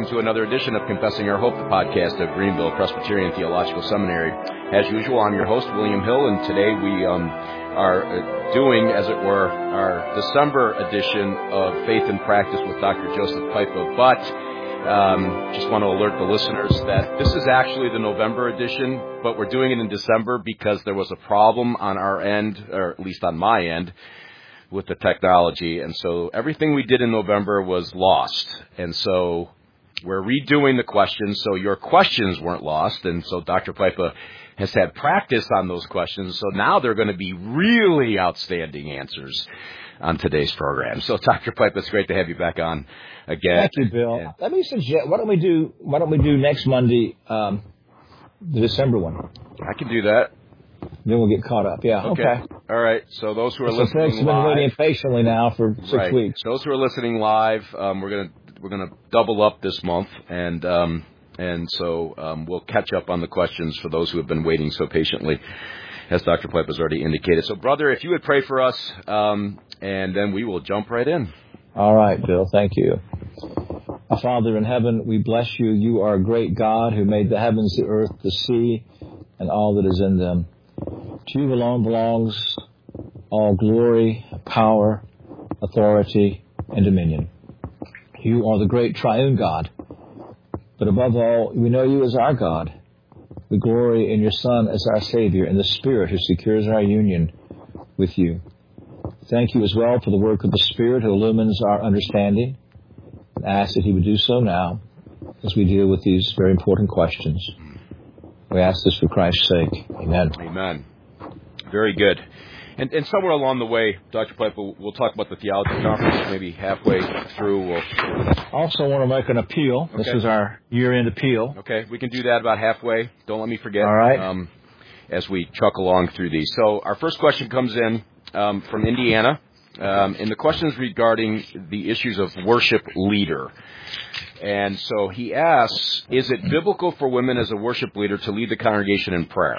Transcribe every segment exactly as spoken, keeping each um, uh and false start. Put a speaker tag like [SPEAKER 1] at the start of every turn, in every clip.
[SPEAKER 1] to another edition of Confessing Our Hope, the podcast of Greenville Presbyterian Theological Seminary. As usual, I'm your host, William Hill, and today we um, are doing, as it were, our December edition of Faith and Practice with Doctor Joseph Pipa. But um, just want to alert the listeners that this is actually the November edition, but we're doing it in December because there was a problem on our end, or at least on my end, with the technology, and so everything we did in November was lost, and so we're redoing the questions so your questions weren't lost, and so Doctor Pipa has had practice on those questions, so now they're going to be really outstanding answers on today's program. So Doctor Pipa, it's great to have you back on again.
[SPEAKER 2] Thank you, Bill.
[SPEAKER 1] And
[SPEAKER 2] Let me suggest, why don't we do, why don't we do next Monday, um, the December one?
[SPEAKER 1] I can do that.
[SPEAKER 2] Then we'll get caught up. Yeah. Okay.
[SPEAKER 1] Okay. All right. So those who are
[SPEAKER 2] So
[SPEAKER 1] listening
[SPEAKER 2] folks have been
[SPEAKER 1] live,
[SPEAKER 2] waiting patiently now for six
[SPEAKER 1] right.
[SPEAKER 2] weeks.
[SPEAKER 1] Those who are listening live, um, we're gonna we're gonna double up this month, and um, and so um, we'll catch up on the questions for those who have been waiting so patiently, as Doctor Pipa has already indicated. So, brother, if you would pray for us, um, and then we will jump right in.
[SPEAKER 2] All right, Bill. Thank you. Our Father in heaven, we bless you. You are a great God who made the heavens, the earth, the sea, and all that is in them. To you alone belongs all glory, power, authority, and dominion. You are the great triune God. But above all, we know you as our God. We glory in your Son as our Savior and the Spirit who secures our union with you. Thank you as well for the work of the Spirit who illumines our understanding, and ask that he would do so now as we deal with these very important questions. We ask this for Christ's sake. Amen.
[SPEAKER 1] Amen. Very good. And, and somewhere along the way, Doctor Pipa, we'll, we'll talk about the theology conference, maybe halfway through. We'll
[SPEAKER 2] also want to make an appeal.
[SPEAKER 1] Okay.
[SPEAKER 2] This is our year-end appeal.
[SPEAKER 1] Okay, we can do that about halfway. Don't let me forget.
[SPEAKER 2] All right.
[SPEAKER 1] Um, as we truck along through these. So our first question comes in um, from Indiana, um, and the question is regarding the issues of worship leader. And so he asks, is it biblical for women as a worship leader to lead the congregation in prayer?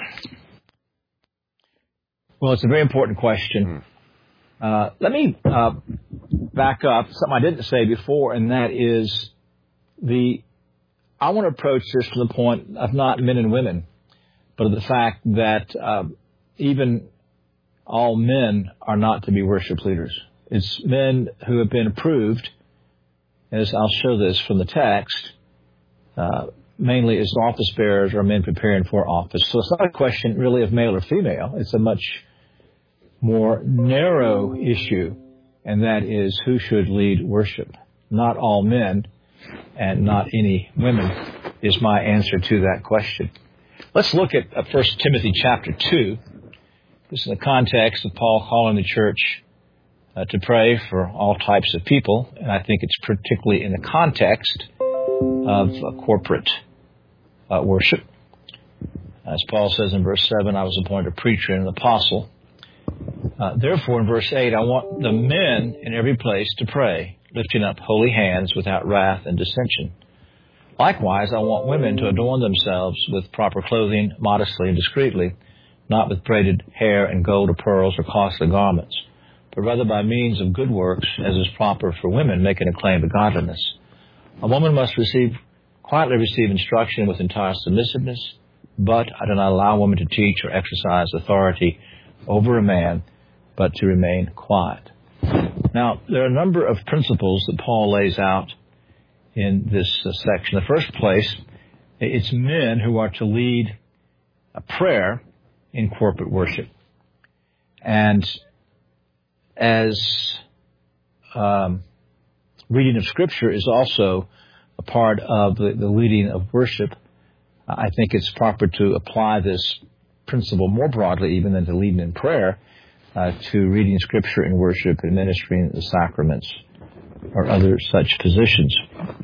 [SPEAKER 2] Well, it's a very important question. Uh, let me uh, back up something I didn't say before, and that is the I want to approach this from the point of not men and women, but of the fact that uh, even all men are not to be worship leaders. It's men who have been approved, as I'll show this from the text, uh, mainly as office bearers or men preparing for office. So it's not a question really of male or female. It's a much more narrow issue, and that is who should lead worship. Not all men and not any women is my answer to that question. Let's look at uh, First Timothy chapter two. This is in the context of Paul calling the church uh, to pray for all types of people, and I think it's particularly in the context of uh, corporate uh, worship. As Paul says in verse seven, I was appointed a preacher and an apostle. Uh, therefore, in verse eight, I want the men in every place to pray, lifting up holy hands without wrath and dissension. Likewise, I want women to adorn themselves with proper clothing, modestly and discreetly, not with braided hair and gold or pearls or costly garments, but rather by means of good works, as is proper for women making a claim to godliness. A woman must receive, quietly receive instruction with entire submissiveness, but I do not allow women to teach or exercise authority over a man, but to remain quiet. Now, there are a number of principles that Paul lays out in this uh, section. In the first place, it's men who are to lead a prayer in corporate worship. And as um, reading of Scripture is also a part of the, the leading of worship, I think it's proper to apply this principle more broadly even than to leading in prayer, uh, to reading Scripture in worship, administering the sacraments, or other such positions.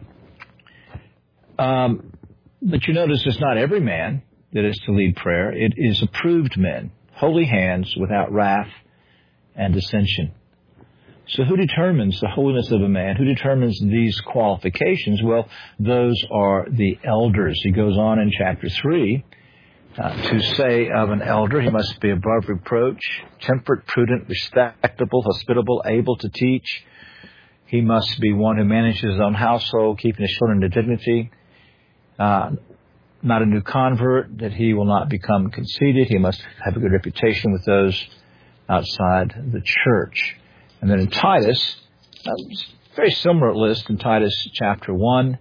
[SPEAKER 2] Um, but you notice it's not every man that is to lead prayer. It is approved men, holy hands without wrath and dissension. So who determines the holiness of a man? Who determines these qualifications? Well, those are the elders. He goes on in chapter three uh, to say of an elder, he must be above reproach, temperate, prudent, respectable, hospitable, able to teach. He must be one who manages his own household, keeping his children to dignity. Uh, not a new convert, that he will not become conceited. He must have a good reputation with those outside the church. And then in Titus, a very similar list in Titus chapter one.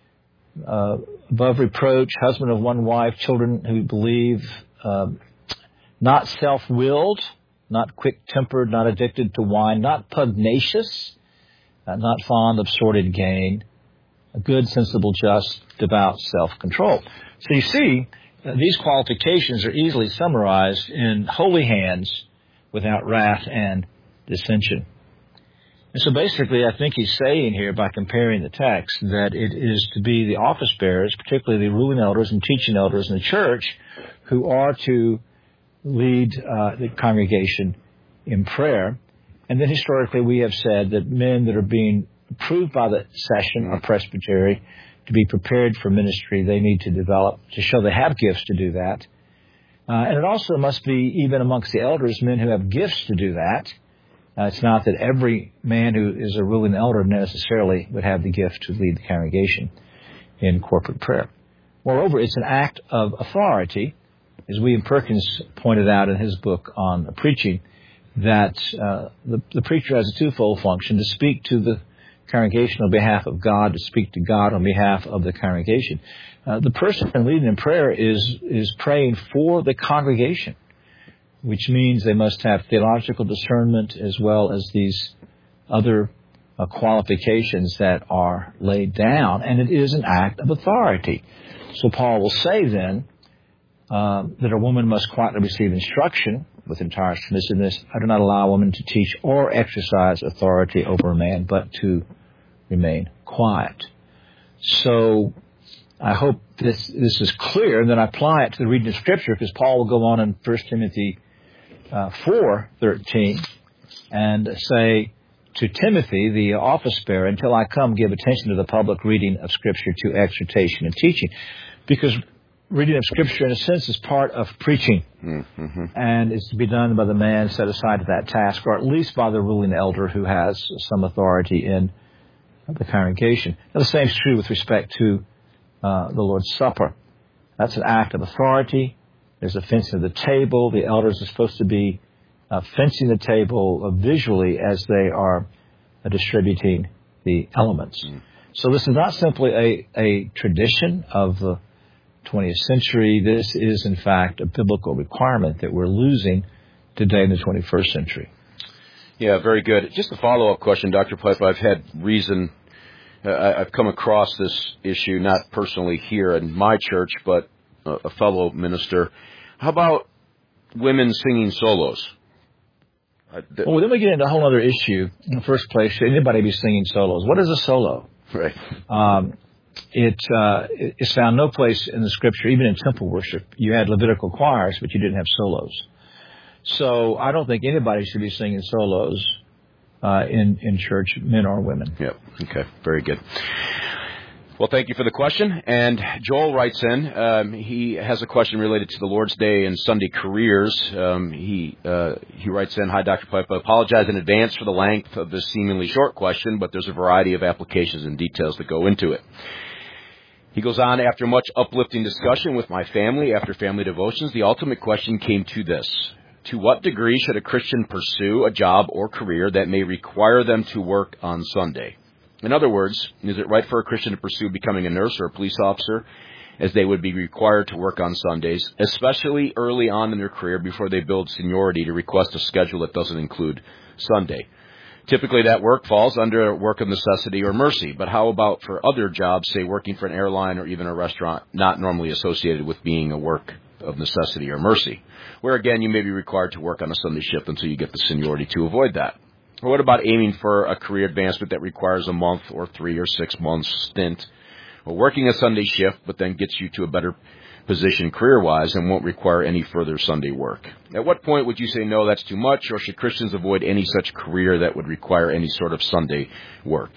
[SPEAKER 2] Uh, above reproach, husband of one wife, children who believe, uh, not self-willed, not quick-tempered, not addicted to wine, not pugnacious, uh, not fond of sordid gain, a good, sensible, just, devout self-control. So you see, uh, these qualifications are easily summarized in holy hands without wrath and dissension. And so basically, I think he's saying here, by comparing the text, that it is to be the office bearers, particularly the ruling elders and teaching elders in the church, who are to lead uh, the congregation in prayer. And then historically, we have said that men that are being approved by the session or presbytery to be prepared for ministry, they need to develop, to show they have gifts to do that. Uh, and it also must be, even amongst the elders, men who have gifts to do that. Uh, it's not that every man who is a ruling elder necessarily would have the gift to lead the congregation in corporate prayer. Moreover, it's an act of authority, as William Perkins pointed out in his book on preaching, that uh, the, the preacher has a twofold function: to speak to the congregation on behalf of God, to speak to God on behalf of the congregation. Uh, the person leading in prayer is is praying for the congregation, which means they must have theological discernment as well as these other uh, qualifications that are laid down, and it is an act of authority. So Paul will say then uh, that a woman must quietly receive instruction with entire submissiveness. I do not allow a woman to teach or exercise authority over a man, but to remain quiet. So I hope this this is clear, and then I apply it to the reading of Scripture, because Paul will go on in First Timothy uh, four thirteen and say to Timothy, the office bearer, until I come, give attention to the public reading of Scripture, to exhortation and teaching. Because reading of Scripture, in a sense, is part of preaching. Mm-hmm. And it's to be done by the man set aside to that task, or at least by the ruling elder who has some authority in the congregation. Now, the same is true with respect to uh, the Lord's Supper. That's an act of authority. There's a fencing of the table. The elders are supposed to be uh, fencing the table uh, visually as they are uh, distributing the elements. Mm. So this is not simply a, a tradition of the twentieth century. This is, in fact, a biblical requirement that we're losing today in the twenty-first century.
[SPEAKER 1] Yeah, very good. Just a follow-up question, Doctor Piper. I've had reason, uh, I've come across this issue, not personally here in my church, but a, a fellow minister. How about women singing solos?
[SPEAKER 2] Uh, th- well, then we get into a whole other issue. In the first place, should anybody be singing solos? What is a solo?
[SPEAKER 1] Right.
[SPEAKER 2] Um, it uh, it's found no place in the Scripture, even in temple worship. You had Levitical choirs, but you didn't have solos. So I don't think anybody should be singing solos uh, in, in church, men or women.
[SPEAKER 1] Yep. Okay. Very good. Well, thank you for the question. And Joel writes in. Um, he has a question related to the Lord's Day and Sunday careers. Um, he uh, he writes in, "Hi, Doctor Piper. Apologize in advance for the length of this seemingly short question, but there's a variety of applications and details that go into it." He goes on, "After much uplifting discussion with my family after family devotions, the ultimate question came to this. To what degree should a Christian pursue a job or career that may require them to work on Sunday? In other words, is it right for a Christian to pursue becoming a nurse or a police officer, as they would be required to work on Sundays, especially early on in their career before they build seniority, to request a schedule that doesn't include Sunday? Typically, that work falls under work of necessity or mercy. But how about for other jobs, say working for an airline or even a restaurant, not normally associated with being a work of necessity or mercy, where, again, you may be required to work on a Sunday shift until you get the seniority to avoid that? Or what about aiming for a career advancement that requires a month or three or six months stint, or working a Sunday shift but then gets you to a better position career-wise and won't require any further Sunday work? At what point would you say, no, that's too much, or should Christians avoid any such career that would require any sort of Sunday work?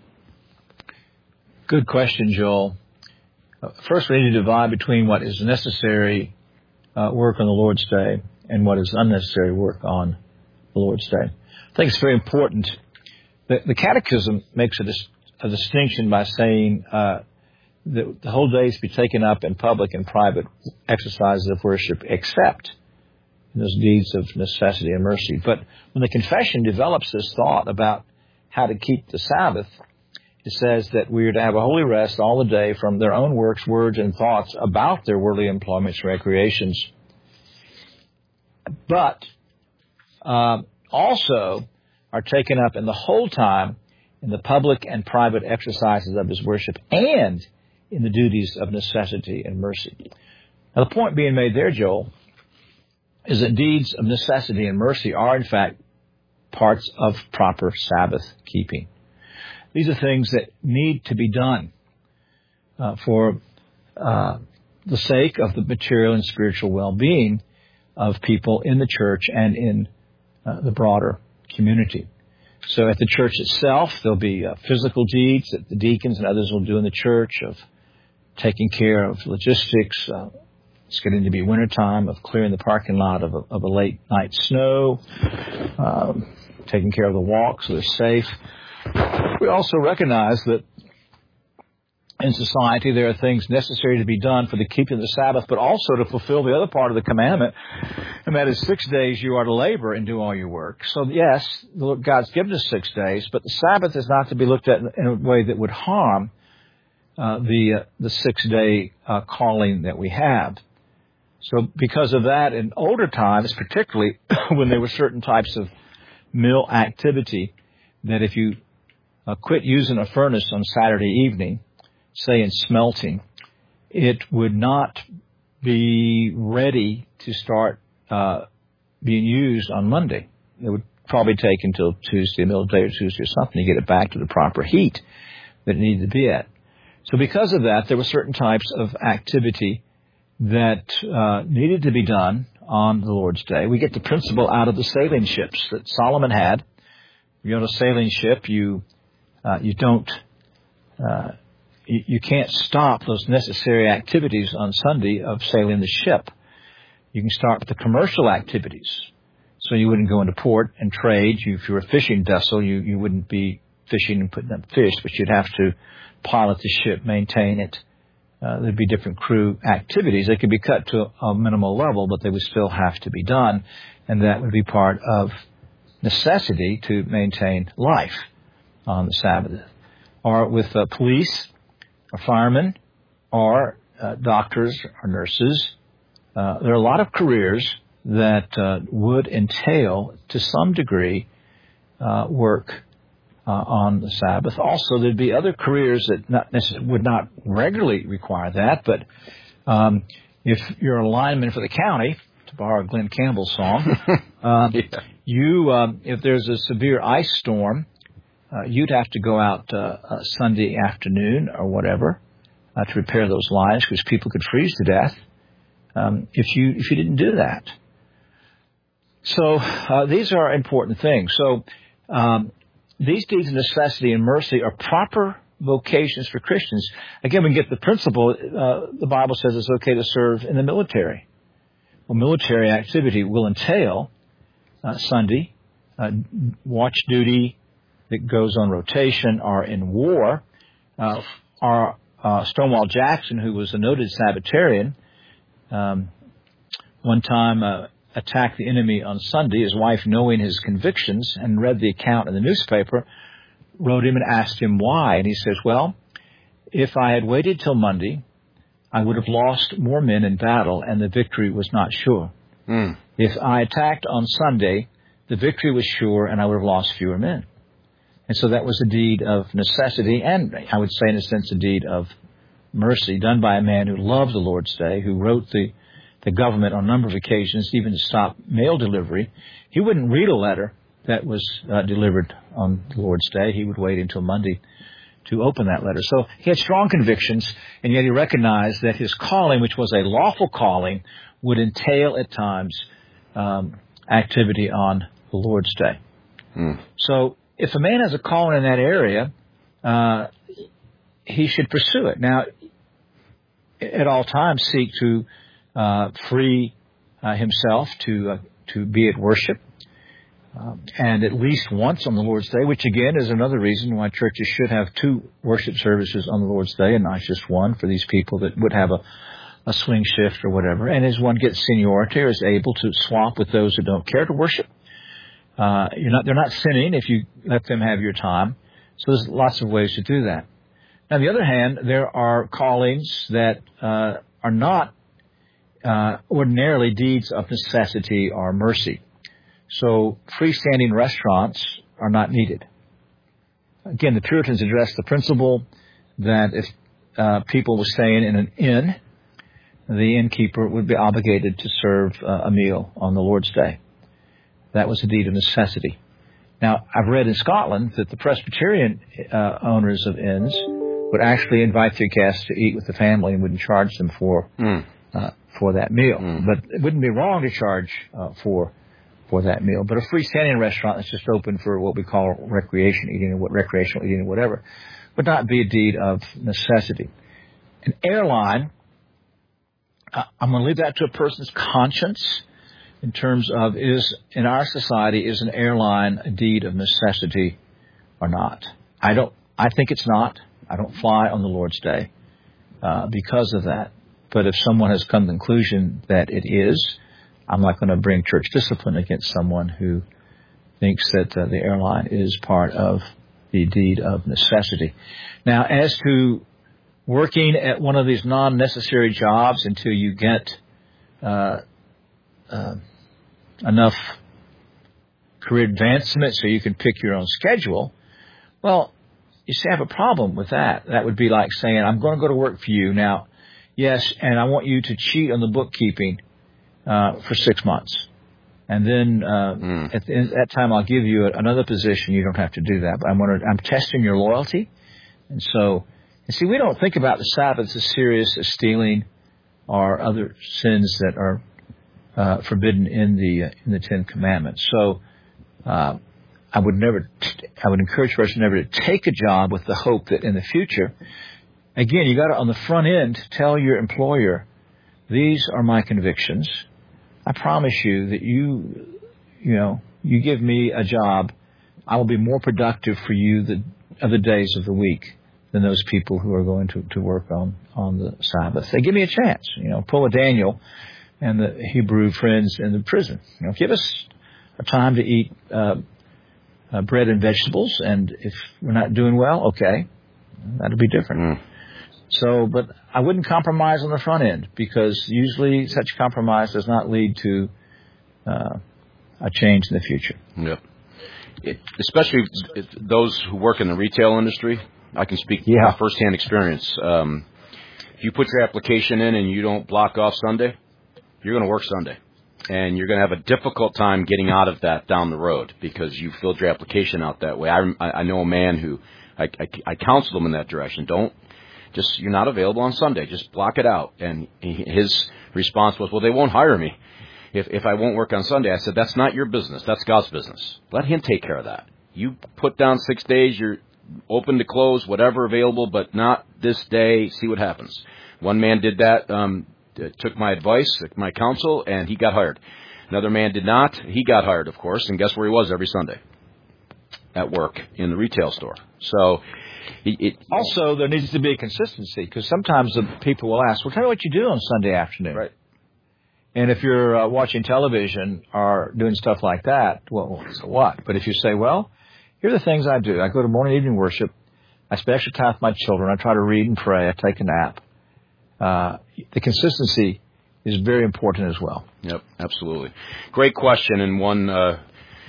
[SPEAKER 2] Good question, Joel. Uh, first, we need to divide between what is necessary uh, work on the Lord's Day and what is unnecessary work on the Lord's Day. I think it's very important the, the Catechism makes a, dis, a distinction by saying uh, that the whole day is to be taken up in public and private exercises of worship, except in those deeds of necessity and mercy. But when the Confession develops this thought about how to keep the Sabbath, it says that we are to have a holy rest all the day from their own works, words, and thoughts about their worldly employments, recreations. But uh, also are taken up in the whole time in the public and private exercises of his worship and in the duties of necessity and mercy. Now, the point being made there, Joel, is that deeds of necessity and mercy are, in fact, parts of proper Sabbath keeping. These are things that need to be done uh, for uh, the sake of the material and spiritual well-being of people in the church and in uh, the broader community. So at the church itself, there'll be uh, physical deeds that the deacons and others will do in the church of taking care of logistics. Uh, it's getting to be wintertime, of clearing the parking lot of a, of a late night snow, um, taking care of the walk so they're safe. We also recognize that in society there are things necessary to be done for the keeping of the Sabbath, but also to fulfill the other part of the commandment, and that is six days you are to labor and do all your work. So yes, God's given us six days, but the Sabbath is not to be looked at in a way that would harm uh, the uh, the six-day uh, calling that we have. So because of that, in older times, particularly when there were certain types of mill activity, that if you uh, quit using a furnace on Saturday evening, say in smelting, it would not be ready to start uh, being used on Monday. It would probably take until Tuesday, middle of the day or Tuesday or something to get it back to the proper heat that it needed to be at. So because of that, there were certain types of activity that uh, needed to be done on the Lord's Day. We get the principle out of the sailing ships that Solomon had. If you're on a sailing ship, you uh, you don't uh, you, you can't stop those necessary activities on Sunday of sailing the ship. You can start with the commercial activities. So you wouldn't go into port and trade. You, if you were a fishing vessel, you, you wouldn't be fishing and putting up fish, but you'd have to pilot the ship, maintain it. Uh, there'd be different crew activities. They could be cut to a minimal level, but they would still have to be done, and that would be part of necessity to maintain life on the Sabbath. Or with uh, police, or firemen, or uh, doctors or nurses. Uh, there are a lot of careers that uh, would entail, to some degree, uh, work uh, on the Sabbath. Also, there'd be other careers that not necessarily would not regularly require that, but um, if you're a lineman for the county, to borrow a Glenn Campbell song, uh, yeah. you, um, if there's a severe ice storm, uh, you'd have to go out uh, uh, Sunday afternoon or whatever uh, to repair those lines because people could freeze to death um, if you if you didn't do that. So uh, these are important things. So um, these deeds of necessity and mercy are proper vocations for Christians. Again, we get the principle. Uh, the Bible says it's okay to serve in the military. Well, military activity will entail uh, Sunday, uh, watch duty that goes on rotation, or in war. Uh, our uh, Stonewall Jackson, who was a noted Sabbatarian, um, one time uh, attacked the enemy on Sunday. His wife, knowing his convictions and read the account in the newspaper, wrote him and asked him why. And he says, well, if I had waited till Monday, I would have lost more men in battle, and the victory was not sure. Mm. If I attacked on Sunday, the victory was sure, and I would have lost fewer men. And so that was a deed of necessity, and I would say in a sense a deed of mercy, done by a man who loved the Lord's Day, who wrote the, the government on a number of occasions, even to stop mail delivery. He wouldn't read a letter that was uh, delivered on the Lord's Day. He would wait until Monday to open that letter. So he had strong convictions, and yet he recognized that his calling, which was a lawful calling, would entail at times um, activity on the Lord's Day. Mm. So if a man has a calling in that area, uh, he should pursue it. Now, at all times, seek to uh, free uh, himself to uh, to be at worship. Um, and at least once on the Lord's Day, which again is another reason why churches should have two worship services on the Lord's Day and not just one for these people that would have a, a swing shift or whatever. And as one gets seniority or is able to swap with those who don't care to worship, uh, you're not, they're not sinning if you let them have your time. So there's lots of ways to do that. Now, on the other hand, there are callings that uh, are not uh, ordinarily deeds of necessity or mercy. So freestanding restaurants are not needed. Again, the Puritans addressed the principle that if uh, people were staying in an inn, the innkeeper would be obligated to serve uh, a meal on the Lord's Day. That was a deed of necessity. Now, I've read in Scotland that the Presbyterian uh, owners of inns would actually invite their guests to eat with the family and wouldn't charge them for mm. uh, for that meal. Mm. But it wouldn't be wrong to charge uh, for for that meal. But a freestanding restaurant that's just open for what we call recreation eating or what recreational eating or whatever would not be a deed of necessity. An airline, uh, I'm going to leave that to a person's conscience in terms of is, in our society, is an airline a deed of necessity or not? I don't, I think it's not. I don't fly on the Lord's Day uh, because of that. But if someone has come to the conclusion that it is, I'm not going to bring church discipline against someone who thinks that uh, the airline is part of the deed of necessity. Now, as to working at one of these non-necessary jobs until you get uh, uh, enough career advancement so you can pick your own schedule, well, you see, I have a problem with that. That would be like saying, I'm going to go to work for you now. Yes, and I want you to cheat on the bookkeeping uh, for six months. And then uh, mm. at, the, at that time, I'll give you another position. You don't have to do that. But I'm, gonna, I'm testing your loyalty. And so, and see, we don't think about the Sabbath as serious as stealing or other sins that are uh, forbidden in the uh, in the Ten Commandments. So uh, I would never, t- I would encourage a person never to take a job with the hope that in the future, again, you got to on the front end tell your employer, these are my convictions. I promise you that you, you know, you give me a job, I will be more productive for you the other days of the week than those people who are going to, to work on, on the Sabbath. They give me a chance, you know, pull a Daniel and the Hebrew friends in the prison. You know, give us a time to eat uh, uh, bread and vegetables, and if we're not doing well, okay, that'll be different. Mm. So, but I wouldn't compromise on the front end because usually such compromise does not lead to uh, a change in the future.
[SPEAKER 1] Yep. It, especially those who work in the retail industry, I can speak
[SPEAKER 2] yeah.
[SPEAKER 1] from firsthand experience. Um, if you put your application in and you don't block off Sunday, you're going to work Sunday. And you're going to have a difficult time getting out of that down the road because you filled your application out that way. I, I know a man who, I, I, I counseled him in that direction. Don't, just, you're not available on Sunday. Just block it out. And he, his response was, well, they won't hire me if, if I won't work on Sunday. I said, that's not your business. That's God's business. Let him take care of that. You put down six days, you're open to close, whatever available, but not this day. See what happens. One man did that, um, took my advice, my counsel, and he got hired. Another man did not. He got hired, of course, and guess where he was every Sunday? At work in the retail store. So, it, it,
[SPEAKER 2] also, there needs to be a consistency because sometimes the people will ask, well, tell me what you do on Sunday afternoon.
[SPEAKER 1] Right.
[SPEAKER 2] And if you're uh, watching television or doing stuff like that, well, so what? But if you say, well, here are the things I do. I go to morning evening worship. I spend extra time with my children. I try to read and pray. I take a nap. Uh, the consistency is very important as well.
[SPEAKER 1] Yep, absolutely. Great question, and one uh,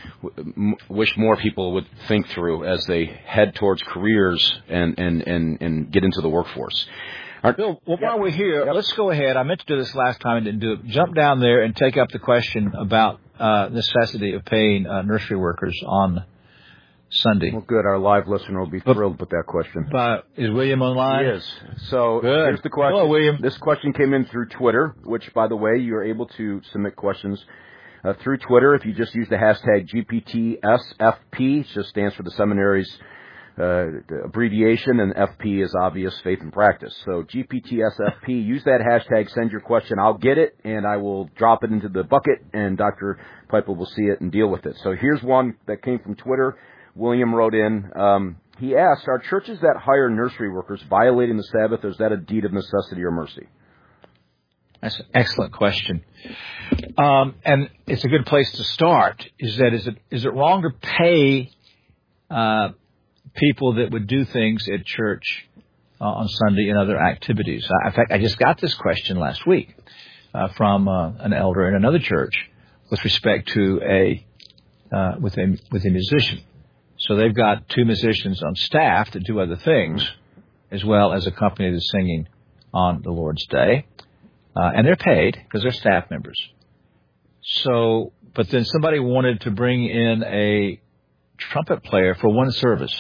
[SPEAKER 1] w- wish more people would think through as they head towards careers and, and, and, and get into the workforce.
[SPEAKER 2] Our, Bill, well, while we're here, yep. let's go ahead. I meant to do this last time and didn't do it. Jump down there and take up the question about uh, necessity of paying uh, nursery workers on Sunday.
[SPEAKER 1] Well, good. Our live listener will be thrilled with that question.
[SPEAKER 2] But is William online?
[SPEAKER 1] He is. So
[SPEAKER 2] good.
[SPEAKER 1] Here's the question.
[SPEAKER 2] Hello, William.
[SPEAKER 1] This question came in through Twitter, which, by the way, you're able to submit questions uh, through Twitter if you just use the hashtag G P T S F P. It just stands for the seminary's uh, abbreviation, and F P is obvious, faith and practice. So G P T S F P, use that hashtag, send your question. I'll get it, and I will drop it into the bucket, and Doctor Piper will see it and deal with it. So here's one that came from Twitter. William wrote in, um, he asked, are churches that hire nursery workers violating the Sabbath, or is that a deed of necessity or mercy?
[SPEAKER 2] That's an excellent question. Um, and it's a good place to start, is that is it is it wrong to pay uh, people that would do things at church uh, on Sunday and other activities? Uh, in fact, I just got this question last week uh, from uh, an elder in another church with respect to a uh, with a with a musician. So they've got two musicians on staff that do other things, as well as accompany the singing on the Lord's Day. Uh, and they're paid because they're staff members. So, but then somebody wanted to bring in a trumpet player for one service.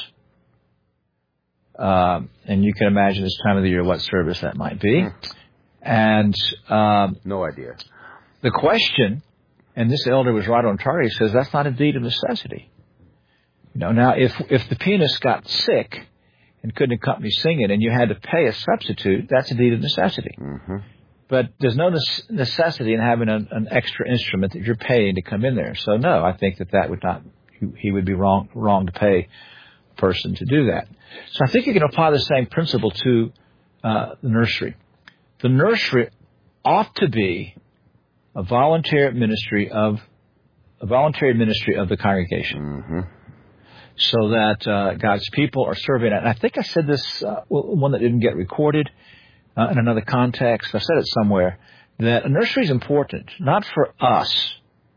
[SPEAKER 2] Um, and you can imagine this time of the year what service that might be. And um,
[SPEAKER 1] no idea.
[SPEAKER 2] The question, and this elder was right on target, he says that's not a deed of necessity. You know, now if if the pianist got sick and couldn't accompany singing, and you had to pay a substitute, that's a deed of necessity.
[SPEAKER 1] Mm-hmm.
[SPEAKER 2] But there's no necessity in having an, an extra instrument that you're paying to come in there. So no, I think that that would not, he would be wrong, wrong to pay a person to do that. So I think you can apply the same principle to uh, the nursery. The nursery ought to be a voluntary ministry of, a voluntary ministry of the congregation.
[SPEAKER 1] Mm-hmm.
[SPEAKER 2] So that uh, God's people are serving it. And I think I said this, uh, one that didn't get recorded. Uh, in another context, I said it somewhere, that a nursery is important, not for us.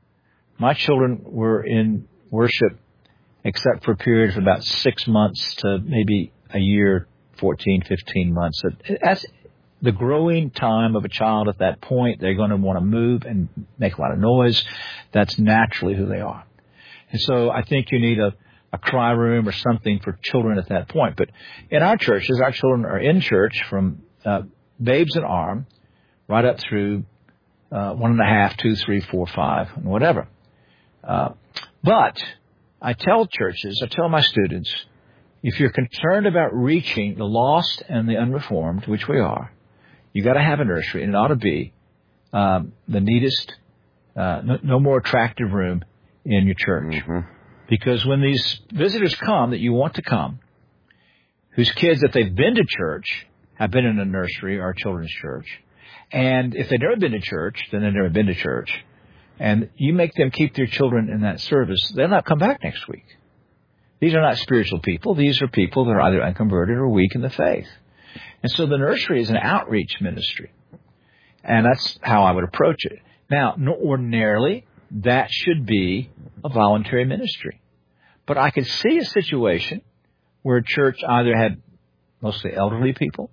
[SPEAKER 2] My children were in worship except for a period of about six months to maybe a year, fourteen, fifteen months. That's the growing time of a child at that point. They're going to want to move and make a lot of noise. That's naturally who they are. And so I think you need a, a cry room or something for children at that point. But in our churches, our children are in church from Uh, babes in arm, right up through uh, one and a half, two, three, four, five, and whatever. Uh, but I tell churches, I tell my students, if you're concerned about reaching the lost and the unreformed, which we are, you got to have a nursery, and it ought to be um, the neatest, uh, no, no more attractive room in your church.
[SPEAKER 1] Mm-hmm.
[SPEAKER 2] Because when these visitors come that you want to come, whose kids, if they've been to church, have been in a nursery or a children's church. And if they've never been to church, then they've never been to church. And you make them keep their children in that service, they'll not come back next week. These are not spiritual people. These are people that are either unconverted or weak in the faith. And so the nursery is an outreach ministry. And that's how I would approach it. Now, ordinarily, that should be a voluntary ministry. But I could see a situation where a church either had mostly elderly people,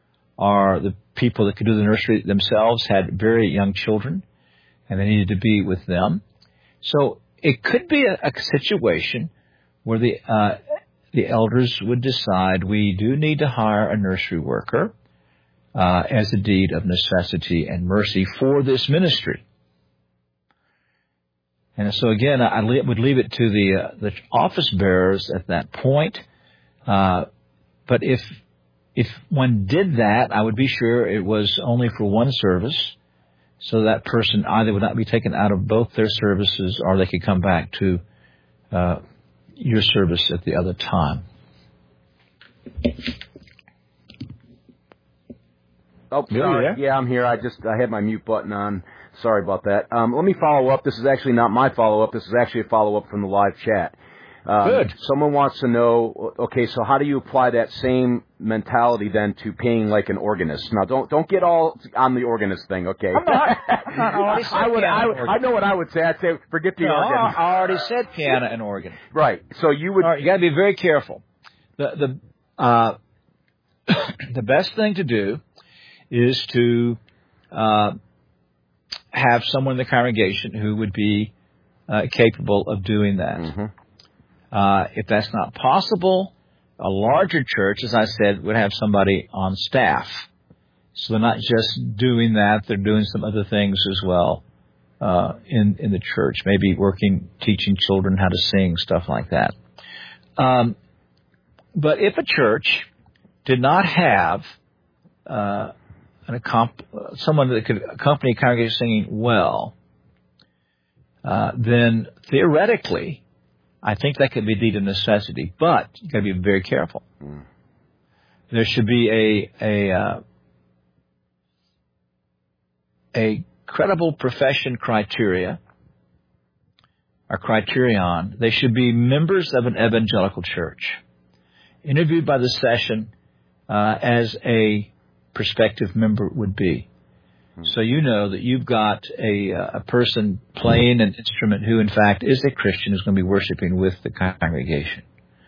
[SPEAKER 2] or the people that could do the nursery themselves had very young children, and they needed to be with them. So it could be a, a situation where the uh, the elders would decide we do need to hire a nursery worker uh, as a deed of necessity and mercy for this ministry. And so again, I would leave it to the uh, the office bearers at that point. Uh, But if if one did that, I would be sure it was only for one service, so that person either would not be taken out of both their services, or they could come back to uh, your service at the other time.
[SPEAKER 1] Oh, sorry. Yeah, I'm here. I just I had my mute button on. Sorry about that. Um, let me follow up. This is actually not my follow-up. This is actually a follow-up from the live chat. Um,
[SPEAKER 2] Good.
[SPEAKER 1] Someone wants to know, okay, so how do you apply that same mentality then to paying like an organist? Now, don't don't get all on the organist thing, okay?
[SPEAKER 2] I'm not. I'm not. I already said
[SPEAKER 1] I would.
[SPEAKER 2] piano
[SPEAKER 1] I, would
[SPEAKER 2] and organ.
[SPEAKER 1] I know what I would say. I'd say forget the
[SPEAKER 2] no,
[SPEAKER 1] organ.
[SPEAKER 2] I already said piano and organ.
[SPEAKER 1] Right. So you would.
[SPEAKER 2] All right, you got to be very careful. The the uh, the best thing to do is to uh, have someone in the congregation who would be uh, capable of doing that.
[SPEAKER 1] Mm-hmm.
[SPEAKER 2] Uh, if that's not possible, a larger church, as I said, would have somebody on staff. So they're not just doing that, they're doing some other things as well uh, in, in the church, maybe working, teaching children how to sing, stuff like that. Um, but if a church did not have uh, an accomp- someone that could accompany a congregation singing well, uh, then theoretically, I think that could be deemed a necessity. But you got to be very careful. Mm. There should be a a uh, a credible profession criteria, or criterion. They should be members of an evangelical church, interviewed by the session uh, as a prospective member would be. Hmm. So you know that you've got a, a person playing an instrument who, in fact, is a Christian, who's going to be worshiping with the congregation.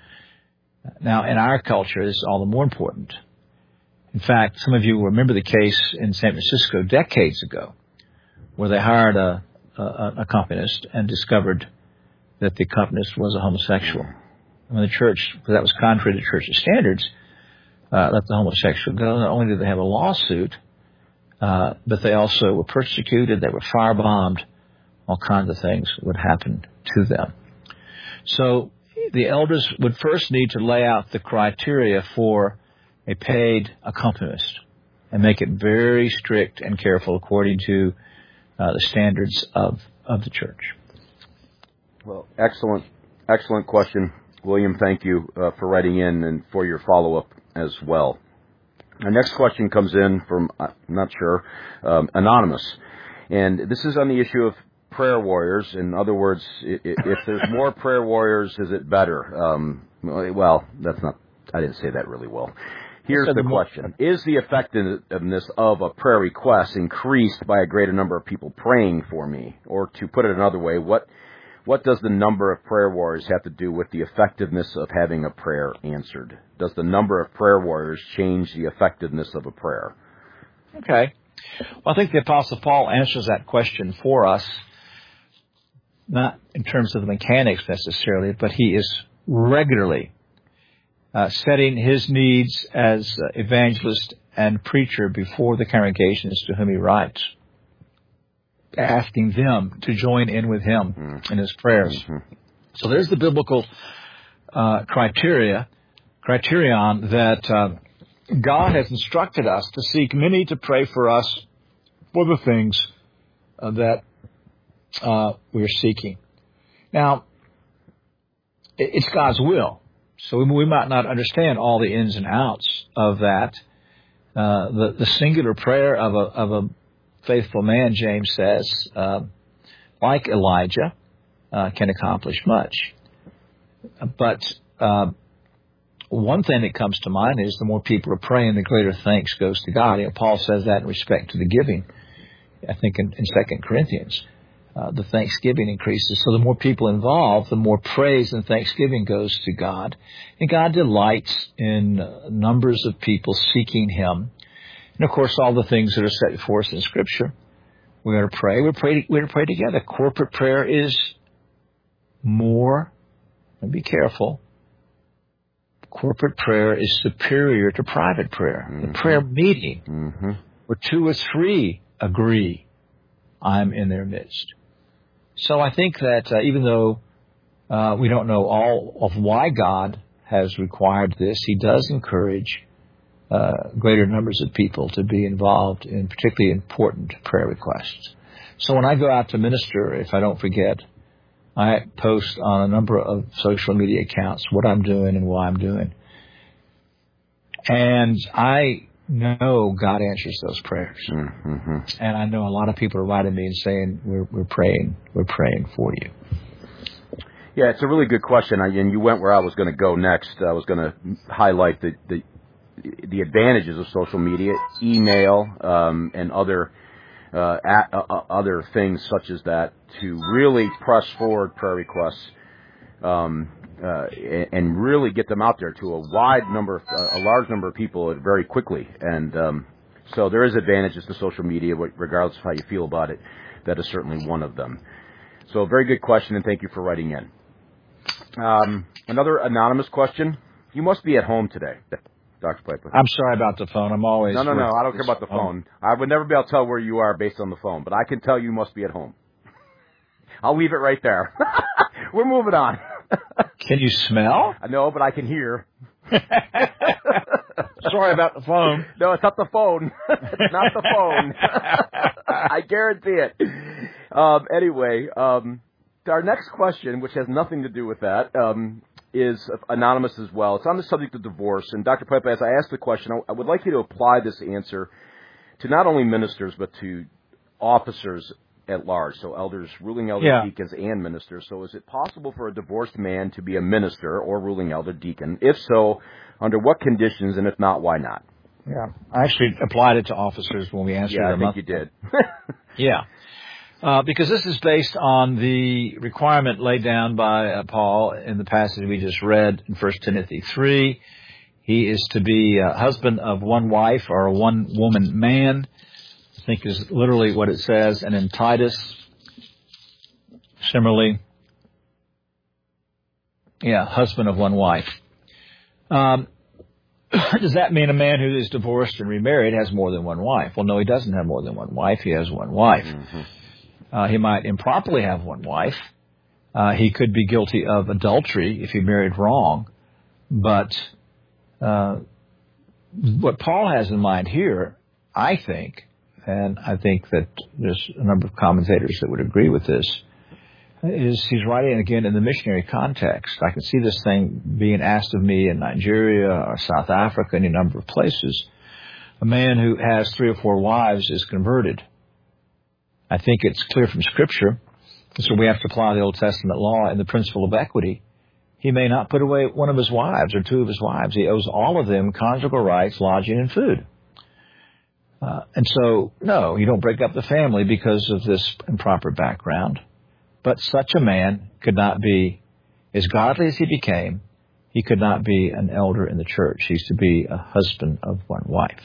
[SPEAKER 2] Now, in our culture, this is all the more important. In fact, some of you will remember the case in San Francisco decades ago, where they hired a, a, a accompanist and discovered that the accompanist was a homosexual. And when the church, because that was contrary to church's standards, uh, let the homosexual go. Not only did they have a lawsuit, uh, but they also were persecuted, they were firebombed, all kinds of things would happen to them. So the elders would first need to lay out the criteria for a paid accompanist and make it very strict and careful according to uh, the standards of, of the church.
[SPEAKER 1] Well, excellent, excellent question, William. Thank you uh, for writing in and for your follow-up as well. Our next question comes in from, I'm not sure, um, Anonymous. And this is on the issue of prayer warriors. In other words, if there's more prayer warriors, is it better? Um, well, that's not, I didn't say that really well. Here's the question. Is the effectiveness of a prayer request increased by a greater number of people praying for me? Or to put it another way, what what does the number of prayer warriors have to do with the effectiveness of having a prayer answered? Does the number of prayer warriors change the effectiveness of a prayer?
[SPEAKER 2] Okay. Well, I think the Apostle Paul answers that question for us, not in terms of the mechanics necessarily, but he is regularly uh, setting his needs as uh, evangelist and preacher before the congregations to whom he writes, asking them to join in with him mm. in his prayers. Mm-hmm. So there's the biblical uh, criteria, criterion that uh, God has instructed us to seek many to pray for us for the things uh, that uh, we're seeking. Now, it's God's will, so we, we might not understand all the ins and outs of that. Uh, the, the singular prayer of a, of a faithful man, James says, uh, like Elijah, uh, can accomplish much. But uh, one thing that comes to mind is the more people are praying, the greater thanks goes to God. You know, Paul says that in respect to the giving, I think in, in Second Corinthians. Uh, the thanksgiving increases. So the more people involved, the more praise and thanksgiving goes to God. And God delights in uh, numbers of people seeking Him. And, of course, all the things that are set for us in Scripture. We're going to pray. We're, pray, we're going to pray together. Corporate prayer is more, and be careful, corporate prayer is superior to private prayer. Mm-hmm. The prayer meeting, mm-hmm. where two or three agree, I'm in their midst. So I think that uh, even though uh, we don't know all of why God has required this, He does encourage uh, greater numbers of people to be involved in particularly important prayer requests. So when I go out to minister, if I don't forget, I post on a number of social media accounts what I'm doing and why I'm doing. And I know God answers those prayers. Mm-hmm. And I know a lot of people are writing me and saying, we're, we're praying, we're praying for you.
[SPEAKER 1] Yeah, it's a really good question. I, and you went where I was going to go next. I was going to highlight the, the, the advantages of social media, email, um, and other, uh, at, uh, other things such as that to really press forward prayer requests, um, Uh, and really get them out there to a wide number, uh, a large number of people very quickly. And um, so there is advantages to social media, regardless of how you feel about it. That is certainly one of them. So a very good question, and thank you for writing in. Um, another anonymous question. You must be at home today, Doctor Piper.
[SPEAKER 2] I'm sorry about the phone. I'm always...
[SPEAKER 1] No, no, no. I don't care about the phone. I would never be able to tell where you are based on the phone, but I can tell you must be at home. I'll leave it right there. We're moving on.
[SPEAKER 2] Can you smell?
[SPEAKER 1] No, but I can hear.
[SPEAKER 2] Sorry about the phone.
[SPEAKER 1] No, it's not the phone. It's not the phone. I guarantee it. Um, anyway, um, our next question, which has nothing to do with that, um, is anonymous as well. It's on the subject of divorce. And Doctor Pipe, as I asked the question, I would like you to apply this answer to not only ministers, but to officers at large. So elders, ruling elders,
[SPEAKER 2] yeah.
[SPEAKER 1] deacons, and ministers. So is it possible for a divorced man to be a minister or ruling elder deacon? If so, under what conditions? And if not, why not?
[SPEAKER 2] Yeah. I actually applied it to officers when we answered
[SPEAKER 1] Yeah, I
[SPEAKER 2] them.
[SPEAKER 1] think you did.
[SPEAKER 2] yeah. Uh, because this is based on the requirement laid down by uh, Paul in the passage we just read in First Timothy three. He is to be a husband of one wife or a one-woman man, I think is literally what it says. And in Titus, similarly, yeah, husband of one wife. Um, does that mean a man who is divorced and remarried has more than one wife? Well, no, he doesn't have more than one wife. He has one wife. Mm-hmm. Uh, he might improperly have one wife. Uh, he could be guilty of adultery if he married wrong. But uh, what Paul has in mind here, I think, and I think that there's a number of commentators that would agree with this, is he's writing again in the missionary context. I can see this thing being asked of me in Nigeria or South Africa, any number of places. A man who has three or four wives is converted. I think it's clear from Scripture, so we have to apply the Old Testament law and the principle of equity. He may not put away one of his wives or two of his wives. He owes all of them conjugal rights, lodging, and food. Uh, and so, no, you don't break up the family because of this improper background. But such a man could not be, as godly as he became, he could not be an elder in the church. He's to be a husband of one wife.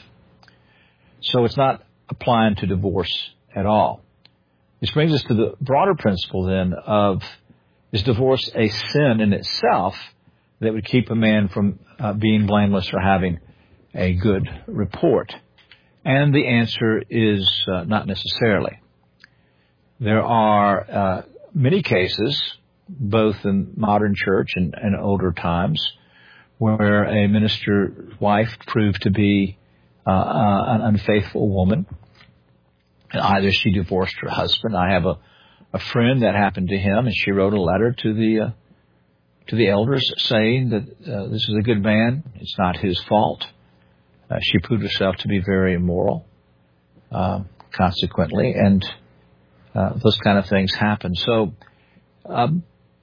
[SPEAKER 2] So it's not applying to divorce at all. This brings us to the broader principle then of, is divorce a sin in itself that would keep a man from uh, being blameless or having a good report? And the answer is uh, not necessarily. There are uh, many cases, both in modern church and, and older times, where a minister's wife proved to be uh, uh, an unfaithful woman. And either she divorced her husband. I have a, a friend that happened to him, and she wrote a letter to the uh, to the elders saying that uh, this is a good man. It's not his fault. Uh, she proved herself to be very immoral, uh, consequently, and uh, those kind of things happen. So um,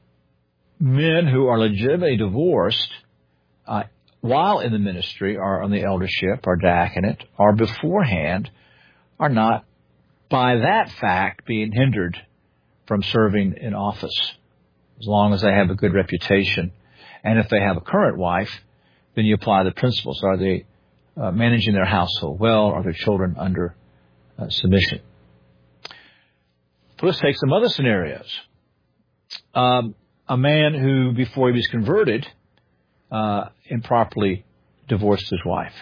[SPEAKER 2] men who are legitimately divorced uh, while in the ministry or on the eldership or diaconate or beforehand are not, by that fact, being hindered from serving in office, as long as they have a good reputation. And if they have a current wife, then you apply the principles. Are they uh, managing their household well? Are their children under uh, submission? But let's take some other scenarios. Um, a man who, before he was converted, uh, improperly divorced his wife.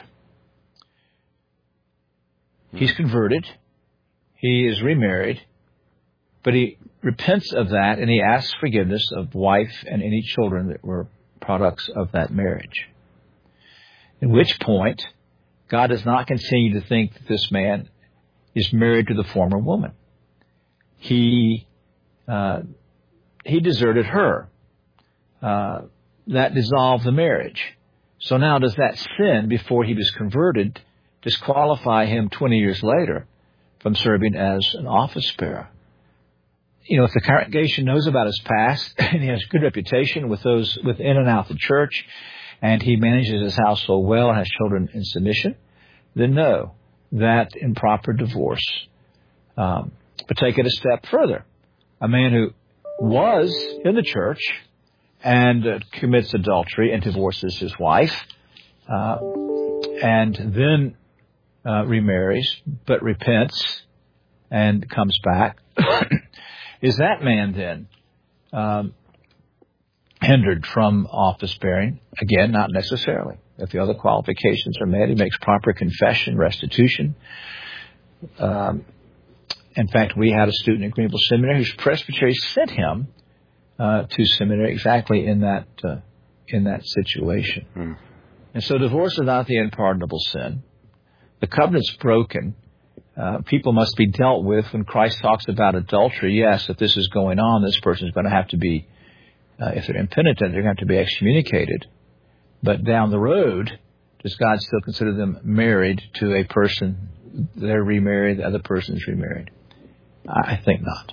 [SPEAKER 2] He's converted. He is remarried, but he repents of that and he asks forgiveness of wife and any children that were products of that marriage. At which point, God does not continue to think that this man is married to the former woman. He uh, he deserted her. Uh, that dissolved the marriage. So now does that sin before he was converted disqualify him twenty years later from serving as an office bearer? You know, if the congregation knows about his past and he has good reputation with those within and out the church, and he manages his household well and has children in submission, then no, that improper divorce. Um, but take it a step further. A man who was in the church and uh, commits adultery and divorces his wife, uh, and then Uh, remarries, but repents and comes back. Is that man then um, hindered from office bearing? Again, not necessarily. If the other qualifications are met, he makes proper confession, restitution. Um, in fact, we had a student at Greenville Seminary whose presbytery sent him uh, to seminary exactly in that uh, in that situation. Mm. And so divorce is not the unpardonable sin. The covenant's broken. Uh, people must be dealt with. When Christ talks about adultery, yes, if this is going on, this person is going to have to be, uh, if they're impenitent, they're going to have to be excommunicated. But down the road, does God still consider them married to a person? They're remarried, the other person's remarried. I think not.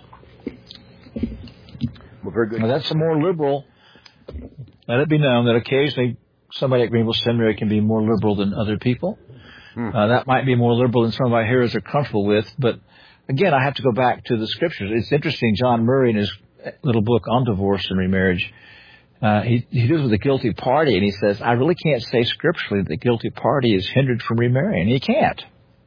[SPEAKER 1] Well, very good.
[SPEAKER 2] Now, that's a more liberal. Let it be known that occasionally somebody at Greenville Seminary can be more liberal than other people. Hmm. Uh, that might be more liberal than some of our hearers are comfortable with. But again, I have to go back to the scriptures. It's interesting. John Murray, in his little book on divorce and remarriage, uh, he, he deals with the guilty party, and he says, I really can't say scripturally that the guilty party is hindered from remarrying. He can't.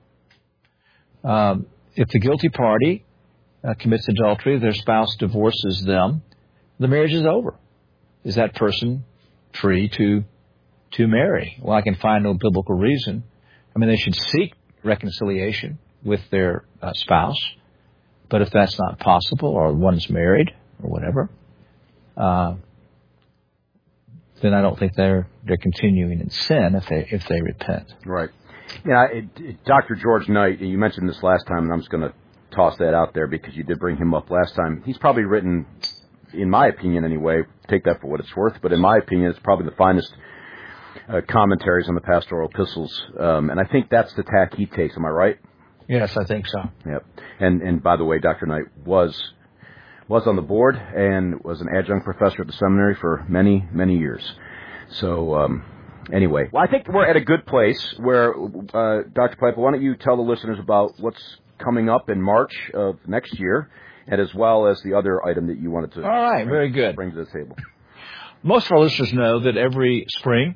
[SPEAKER 2] Um, if the guilty party uh, commits adultery, their spouse divorces them, the marriage is over. Is that person free to to marry? Well, I can find no biblical reason. I mean, they should seek reconciliation with their uh, spouse, but if that's not possible, or one's married or whatever, uh, then I don't think they're they're continuing in sin if they if they repent.
[SPEAKER 1] Right. Yeah, it, it, Doctor George Knight, you mentioned this last time, and I'm just going to toss that out there because you did bring him up last time. He's probably written, in my opinion anyway, take that for what it's worth, but in my opinion, it's probably the finest uh, commentaries on the pastoral epistles, um, and I think that's the tack he takes. Am I right?
[SPEAKER 2] Yes, I think so.
[SPEAKER 1] Yep. And and by the way, Doctor Knight was was on the board and was an adjunct professor at the seminary for many, many years. So, um, anyway, well, I think we're at a good place where, uh, Doctor Piper, why don't you tell the listeners about what's coming up in March of next year, and as well as the other item that you wanted to
[SPEAKER 2] All right,
[SPEAKER 1] bring,
[SPEAKER 2] very good.
[SPEAKER 1] bring to the table.
[SPEAKER 2] Most of our listeners know that every spring...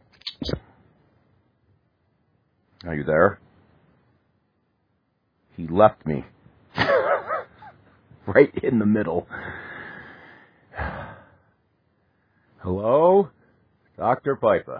[SPEAKER 1] Are you there? He left me. Right in the middle. Hello? Doctor Piper.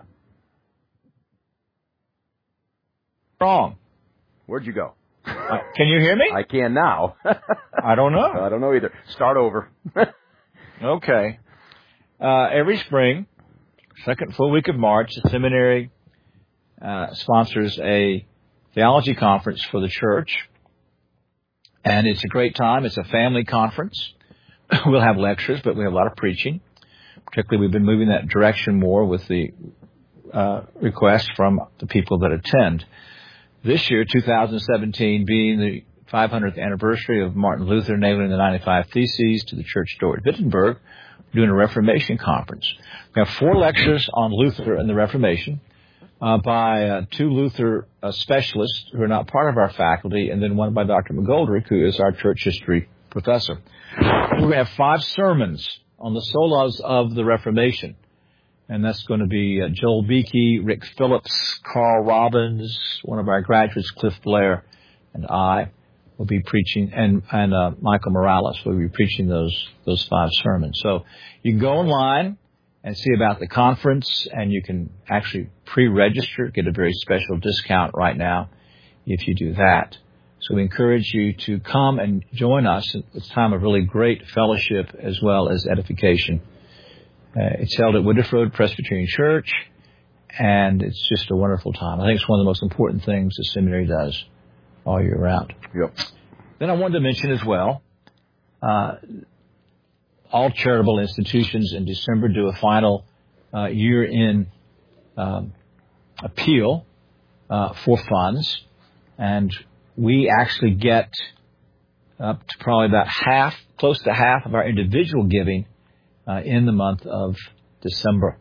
[SPEAKER 2] Wrong.
[SPEAKER 1] Where'd you go?
[SPEAKER 2] Uh, can you hear me?
[SPEAKER 1] I can now.
[SPEAKER 2] I don't know.
[SPEAKER 1] I don't know either. Start over.
[SPEAKER 2] Okay. Uh, every spring, second full week of March, the seminary uh, sponsors a theology conference for the church. And it's a great time. It's a family conference. We'll have lectures, but we have a lot of preaching. Particularly, we've been moving that direction more with the uh, requests from the people that attend. This year, two thousand seventeen, being the five hundredth anniversary of Martin Luther nailing the ninety-five Theses to the church door at Wittenberg, we're doing a Reformation conference. We have four lectures on Luther and the Reformation uh, by uh, two Luther uh, specialists who are not part of our faculty, and then one by Doctor McGoldrick, who is our church history professor. We're going to have five sermons on the solas of the Reformation. And that's going to be uh, Joel Beakey, Rick Phillips, Carl Robbins, one of our graduates, Cliff Blair, and I will be preaching, and, and uh, Michael Morales will be preaching those those five sermons. So you can go online and see about the conference, and you can actually pre-register, get a very special discount right now if you do that. So we encourage you to come and join us. It's a time of really great fellowship as well as edification. Uh, it's held at Woodruff Road Presbyterian Church, and it's just a wonderful time. I think it's one of the most important things the seminary does all year round.
[SPEAKER 1] Yep.
[SPEAKER 2] Then I wanted to mention as well, uh, all charitable institutions in December do a final uh, year-end um, appeal uh, for funds, and we actually get up to probably about half, close to half of our individual giving uh, in the month of December.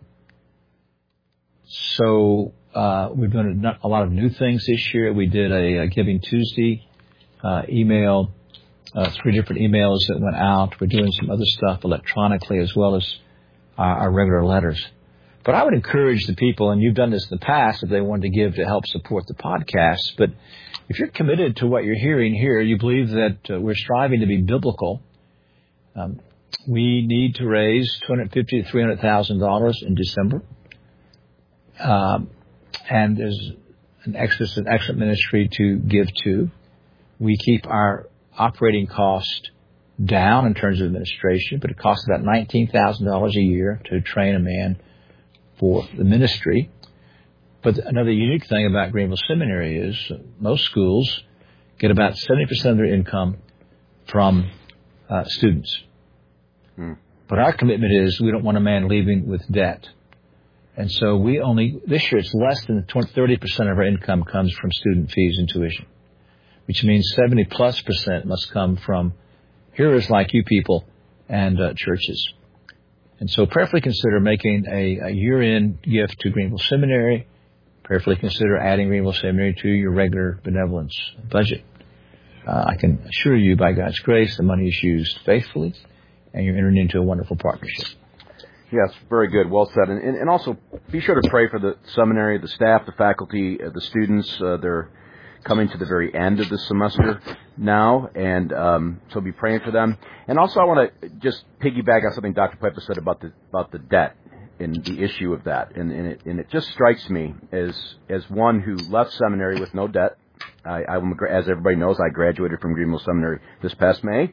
[SPEAKER 2] So uh, we've done a, a lot of new things this year. We did a, a Giving Tuesday uh, email, uh, three different emails that went out. We're doing some other stuff electronically as well as our, our regular letters. But I would encourage the people, and you've done this in the past, if they wanted to give to help support the podcast. But if you're committed to what you're hearing here, you believe that uh, we're striving to be biblical, um, we need to raise two hundred fifty thousand to three hundred thousand dollars in December. Um, and there's an extra, an extra ministry to give to. We keep our operating cost down in terms of administration, but it costs about nineteen thousand dollars a year to train a man for the ministry. But another unique thing about Greenville Seminary is most schools get about seventy percent of their income from uh, students. Hmm. But our commitment is we don't want a man leaving with debt. And so we only, this year it's less than thirty percent of our income comes from student fees and tuition, which means seventy plus percent must come from hearers like you people and uh, churches. And so prayerfully consider making a, a year-end gift to Greenville Seminary. Prayerfully consider adding Greenville Seminary to your regular benevolence budget. Uh, I can assure you, by God's grace, the money is used faithfully, and you're entering into a wonderful partnership.
[SPEAKER 1] Yes, very good. Well said. And, and also, be sure to pray for the seminary, the staff, the faculty, uh, the students. Uh, they're coming to the very end of the semester now, and um, so be praying for them. And also, I want to just piggyback on something Doctor Piper said about the about the debt and the issue of that. And, and, it, and it just strikes me as as one who left seminary with no debt. I, I, as everybody knows, I graduated from Greenville Seminary this past May.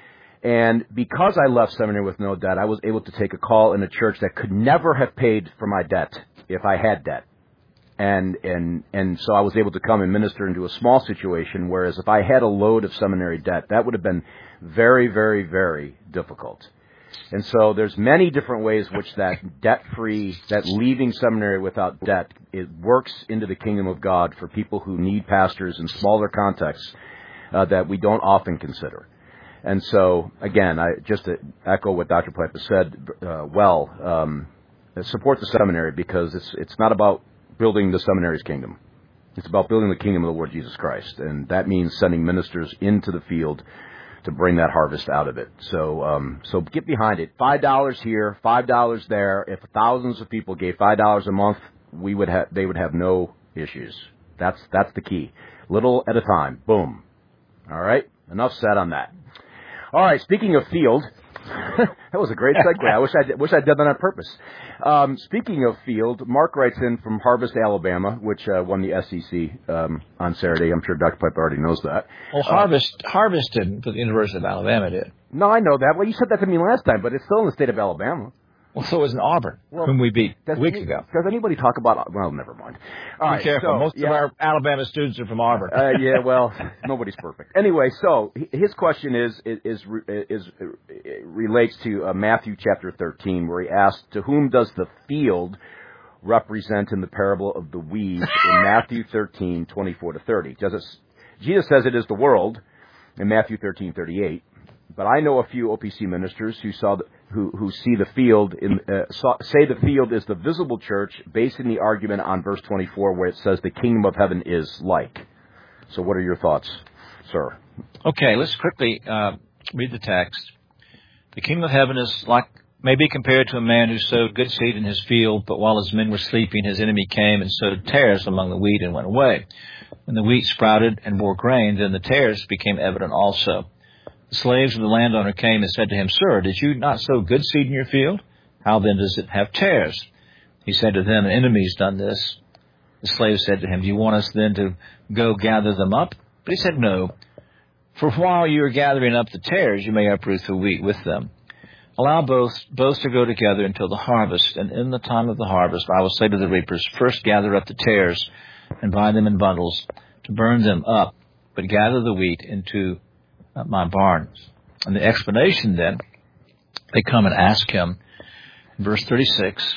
[SPEAKER 1] And because I left seminary with no debt, I was able to take a call in a church that could never have paid for my debt if I had debt. And and and so I was able to come and minister into a small situation, whereas if I had a load of seminary debt, that would have been very, very, very difficult. And so there's many different ways which that debt-free, that leaving seminary without debt, it works into the kingdom of God for people who need pastors in smaller contexts uh, that we don't often consider. And so, again, I just to echo what Doctor Piper said, uh, well, um, support the seminary, because it's it's not about building the seminary's kingdom. It's about building the kingdom of the Lord Jesus Christ, and that means sending ministers into the field to bring that harvest out of it. So um, so get behind it. Five dollars here, five dollars there. If thousands of people gave five dollars a month, we would have they would have no issues. That's that's the key. Little at a time. Boom. All right. Enough said on that. All right. Speaking of field, that was a great segue. I wish I did, wish I'd done that on purpose. Um, speaking of field, Mark writes in from Harvest, Alabama, which uh, won the S E C um, on Saturday. I'm sure Doctor Piper already knows that.
[SPEAKER 2] Well, Harvest uh, Harvest didn't, but the University of Alabama did.
[SPEAKER 1] No, I know that. Well, you said that to me last time, but it's still in the state of Alabama.
[SPEAKER 2] Well, so is in Auburn, well, whom we beat a week
[SPEAKER 1] any,
[SPEAKER 2] ago.
[SPEAKER 1] Does anybody talk about... Well, never mind.
[SPEAKER 2] All Be right, careful. So, Most yeah. of our Alabama students are from Auburn.
[SPEAKER 1] uh, yeah, well, nobody's perfect. Anyway, so his question is is is, is, is relates to uh, Matthew chapter thirteen, where he asked, to whom does the field represent in the parable of the weeds in Matthew thirteen, twenty-four to thirty? Does it, Jesus says it is the world in Matthew thirteen, thirty-eight. But I know a few O P C ministers who saw the, who who see the field in uh, saw, say the field is the visible church, basing the argument on verse twenty-four, where it says the kingdom of heaven is like. So, what are your thoughts, sir?
[SPEAKER 2] Okay, let's quickly uh, read the text. The kingdom of heaven is like may be compared to a man who sowed good seed in his field, but while his men were sleeping, his enemy came and sowed tares among the wheat and went away. When the wheat sprouted and bore grain, then the tares became evident also. The slaves of the landowner came and said to him, Sir, did you not sow good seed in your field? How then does it have tares? He said to them, An enemy's done this. The slaves said to him, Do you want us then to go gather them up? But he said, No. For while you are gathering up the tares, you may uproot the wheat with them. Allow both both to go together until the harvest, and in the time of the harvest I will say to the reapers, First gather up the tares and bind them in bundles to burn them up, but gather the wheat into my barns. And the explanation then, they come and ask him, in verse thirty-six,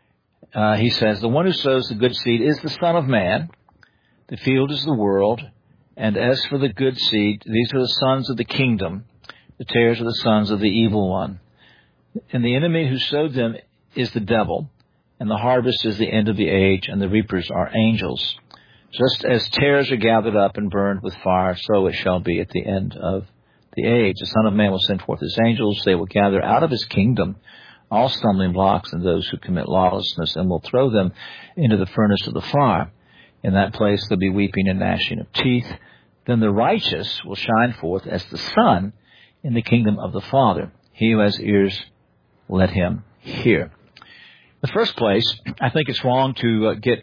[SPEAKER 2] uh, he says, The one who sows the good seed is the Son of Man, the field is the world, and as for the good seed, these are the sons of the kingdom, the tares are the sons of the evil one. And the enemy who sowed them is the devil, and the harvest is the end of the age, and the reapers are angels. Just as tares are gathered up and burned with fire, so it shall be at the end of the age. The Son of Man will send forth his angels. They will gather out of his kingdom all stumbling blocks and those who commit lawlessness, and will throw them into the furnace of the fire. In that place there'll be weeping and gnashing of teeth. Then the righteous will shine forth as the sun in the kingdom of the Father. He who has ears, let him hear. In the first place, I think it's wrong to uh, get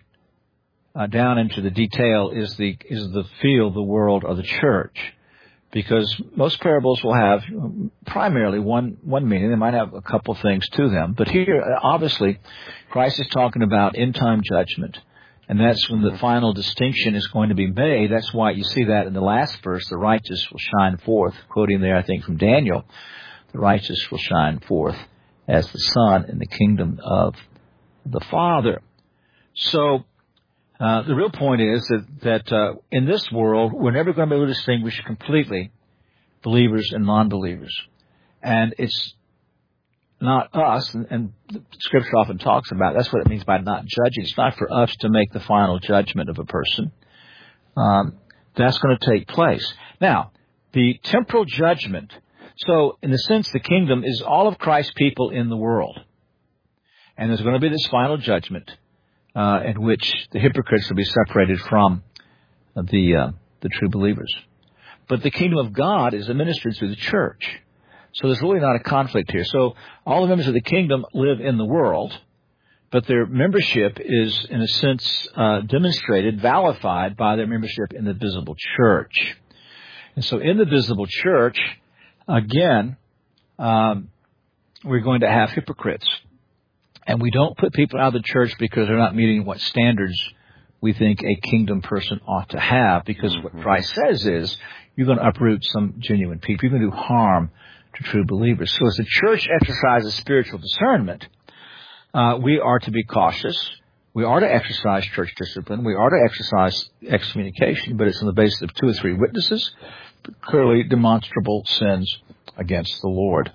[SPEAKER 2] Uh, down into the detail is the is the field, the world, or the church, because most parables will have primarily one one meaning. They might have a couple things to them, but here, obviously, Christ is talking about end time judgment, And that's when the final distinction is going to be made. That's why you see that in the last verse, the righteous will shine forth. Quoting there, I think, from Daniel, the righteous will shine forth as the sun in the kingdom of the Father. So uh, the real point is that, that uh, in this world, we're never going to be able to distinguish completely believers and non-believers. And it's not us, and, and the Scripture often talks about, that's what it means by not judging. It's not for us to make the final judgment of a person. Um, that's going to take place. Now, the temporal judgment, so in a sense, the kingdom is all of Christ's people in the world. And there's going to be this final judgment uh, in which the hypocrites will be separated from the uh, the true believers. But the kingdom of God is administered through the church. So there's really not a conflict here. So all the members of the kingdom live in the world, but their membership is, in a sense, uh, demonstrated, validated by their membership in the visible church. And so in the visible church, again, um, we're going to have hypocrites. And we don't put people out of the church because they're not meeting what standards we think a kingdom person ought to have, because mm-hmm. what Christ says is you're going to uproot some genuine people. You're going to do harm to true believers. So as the church exercises spiritual discernment, uh, we are to be cautious. We are to exercise church discipline. We are to exercise excommunication, but it's on the basis of two or three witnesses, clearly demonstrable sins against the Lord.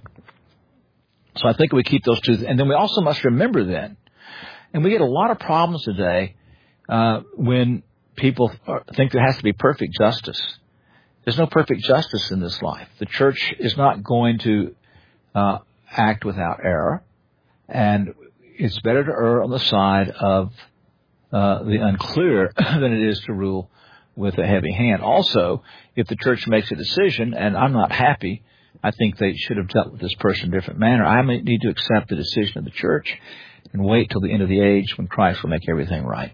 [SPEAKER 2] So I think we keep those two. And then we also must remember then, and we get a lot of problems today uh, when people think there has to be perfect justice. There's no perfect justice in this life. The church is not going to uh, act without error, and it's better to err on the side of uh, the unclear than it is to rule with a heavy hand. Also, if the church makes a decision, and I'm not happy, I think they should have dealt with this person in a different manner, I may need to accept the decision of the church and wait till the end of the age when Christ will make everything right.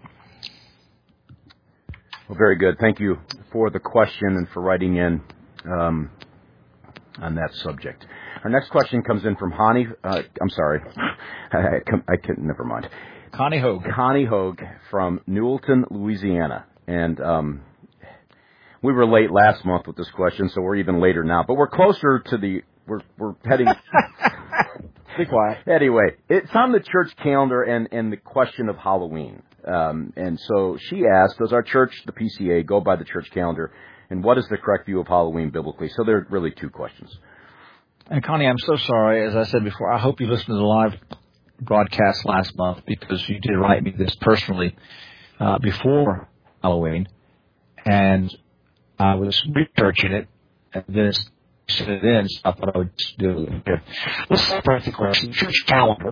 [SPEAKER 1] Well, very good. Thank you for the question and for writing in um, on that subject. Our next question comes in from Hani. Uh, I'm sorry. I, I, I can, never mind.
[SPEAKER 2] Connie Hogue.
[SPEAKER 1] Connie Hogue from Newellton, Louisiana. And um, we were late last month with this question, so we're even later now. But we're closer to the... We're, we're heading...
[SPEAKER 2] Be quiet.
[SPEAKER 1] Anyway, it's on the church calendar and, and the question of Halloween. Um, and so she asked, does our church, the P C A, go by the church calendar? And what is the correct view of Halloween biblically? So there are really two questions.
[SPEAKER 2] And Connie, I'm so sorry. As I said before, I hope you listened to the live broadcast last month, because you did write me this personally uh, before Halloween. And I was researching it, and then sent it in, so I thought I would just do it here. Let's separate the question. Church calendar.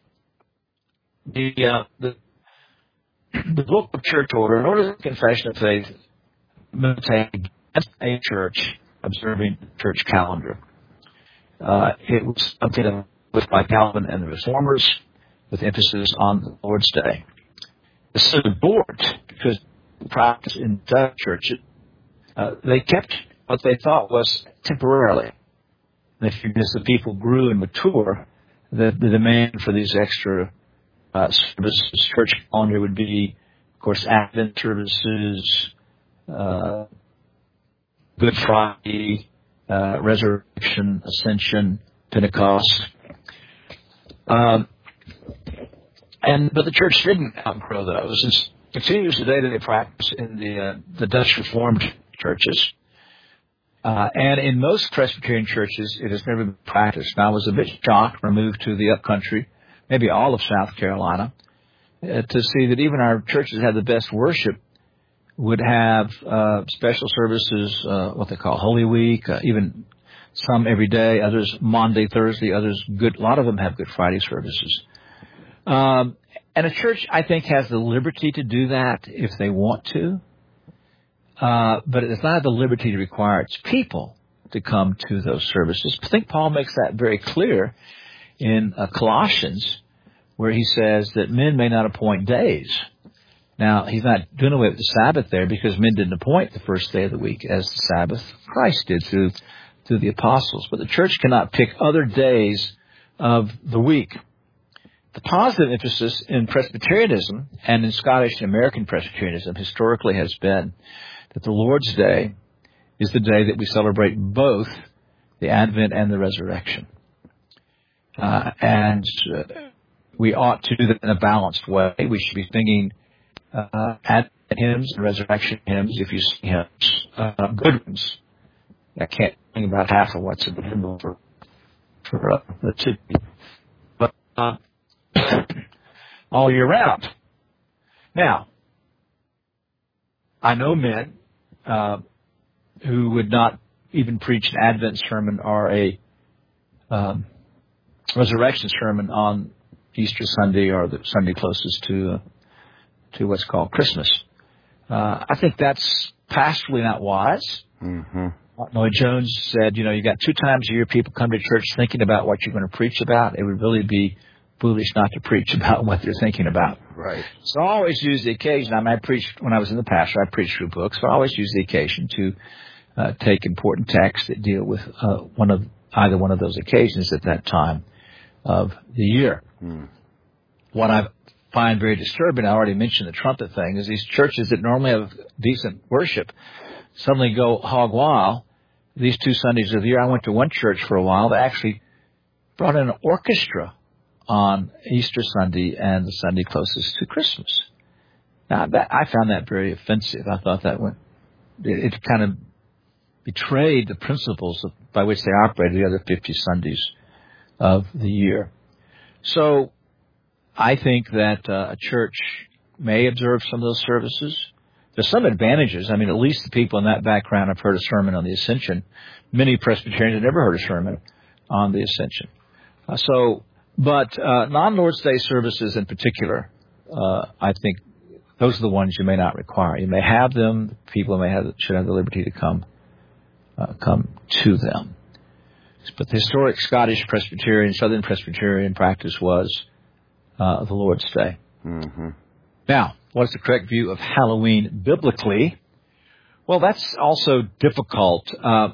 [SPEAKER 2] The, uh, the The book of church order, in order to confession of faith, militate against a church observing the church calendar. Uh, it was something with by Calvin and the Reformers, with emphasis on the Lord's Day. The Synod Board, because the practice in Dutch churches, uh, they kept what they thought was temporarily. They figured as the people grew and mature, that the demand for these extra Uh, services, church calendar would be, of course, Advent services, uh, Good Friday, uh, Resurrection, Ascension, Pentecost. Um, and but the church didn't outgrow those. It continues today that they practice in the uh, the Dutch Reformed churches. Uh, and in most Presbyterian churches, it has never been practiced. Now, I was a bit shocked when I moved to the upcountry, maybe all of South Carolina, uh, to see that even our churches that have the best worship would have uh, special services, uh, what they call Holy Week, uh, even some every day, others Monday, Thursday, others good. A lot of them have Good Friday services. Um, and a church, I think, has the liberty to do that if they want to, uh, but it does not have the liberty to require its people to come to those services. I think Paul makes that very clear in uh, Colossians, where he says that men may not appoint days. Now, he's not doing away with the Sabbath there, because men didn't appoint the first day of the week as the Sabbath. Christ did through through the apostles. But the church cannot pick other days of the week. the positive emphasis in Presbyterianism and in Scottish and American Presbyterianism historically has been that the Lord's Day is the day that we celebrate both the Advent and the resurrection. Uh, and uh, we ought to do that in a balanced way. We should be singing uh, Advent hymns and resurrection hymns, if you sing hymns, uh, good ones. I can't sing about half of what's in the hymn for, for uh, the two. But uh, all year round. Now, I know men uh, who would not even preach an Advent sermon or a um, resurrection sermon on Easter Sunday or the Sunday closest to uh, to what's called Christmas. Uh, I think that's pastorally not wise.
[SPEAKER 1] Mm-hmm.
[SPEAKER 2] Lloyd Jones said, you know, you got two times a year people come to church thinking about what you're going to preach about. It would really be foolish not to preach about what they're thinking about.
[SPEAKER 1] Right.
[SPEAKER 2] So I always use the occasion. I mean, I preached when I was in the pastor. I preached through books. So I always use the occasion to uh, take important texts that deal with uh, one of either one of those occasions at that time of the year.
[SPEAKER 1] Mm.
[SPEAKER 2] What I find very disturbing, I already mentioned the trumpet thing, is these churches that normally have decent worship suddenly go hog wild. These two Sundays of the year, I went to one church for a while that actually brought in an orchestra on Easter Sunday and the Sunday closest to Christmas. Now, that, I found that very offensive. I thought that went, it, it kind of betrayed the principles of, by which they operated the other fifty Sundays of the year. So I think that uh, a church may observe some of those services. There's some advantages. I mean, at least the people in that background have heard a sermon on the Ascension. Many Presbyterians have never heard a sermon on the Ascension. Uh, so, but uh, non-Lord's Day services in particular, uh, I think those are the ones you may not require. You may have them. People may have should have the liberty to come uh, come to them. But the historic Scottish Presbyterian, Southern Presbyterian practice was uh, the Lord's Day.
[SPEAKER 1] Mm-hmm.
[SPEAKER 2] Now, what is the correct view of Halloween biblically? Well, that's also difficult. Uh,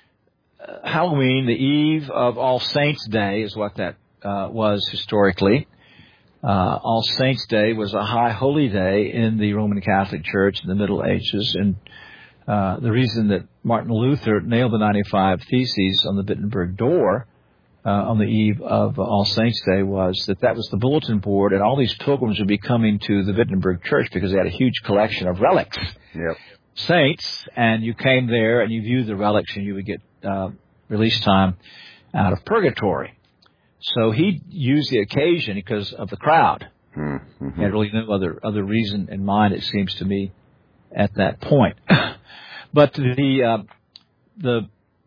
[SPEAKER 2] Halloween, the eve of All Saints' Day, is what that uh, was historically. Uh, All Saints' Day was a high holy day in the Roman Catholic Church in the Middle Ages, and uh, the reason that Martin Luther nailed the ninety-five Theses on the Wittenberg door uh, on the eve of uh, All Saints' Day was that that was the bulletin board, and all these pilgrims would be coming to the Wittenberg Church because they had a huge collection of relics.
[SPEAKER 1] Yep.
[SPEAKER 2] Saints, and you came there and you viewed the relics and you would get uh, release time out of purgatory. So he used the occasion because of the crowd.
[SPEAKER 1] Mm-hmm.
[SPEAKER 2] He had really no other other reason in mind, it seems to me, at that point. But the uh, the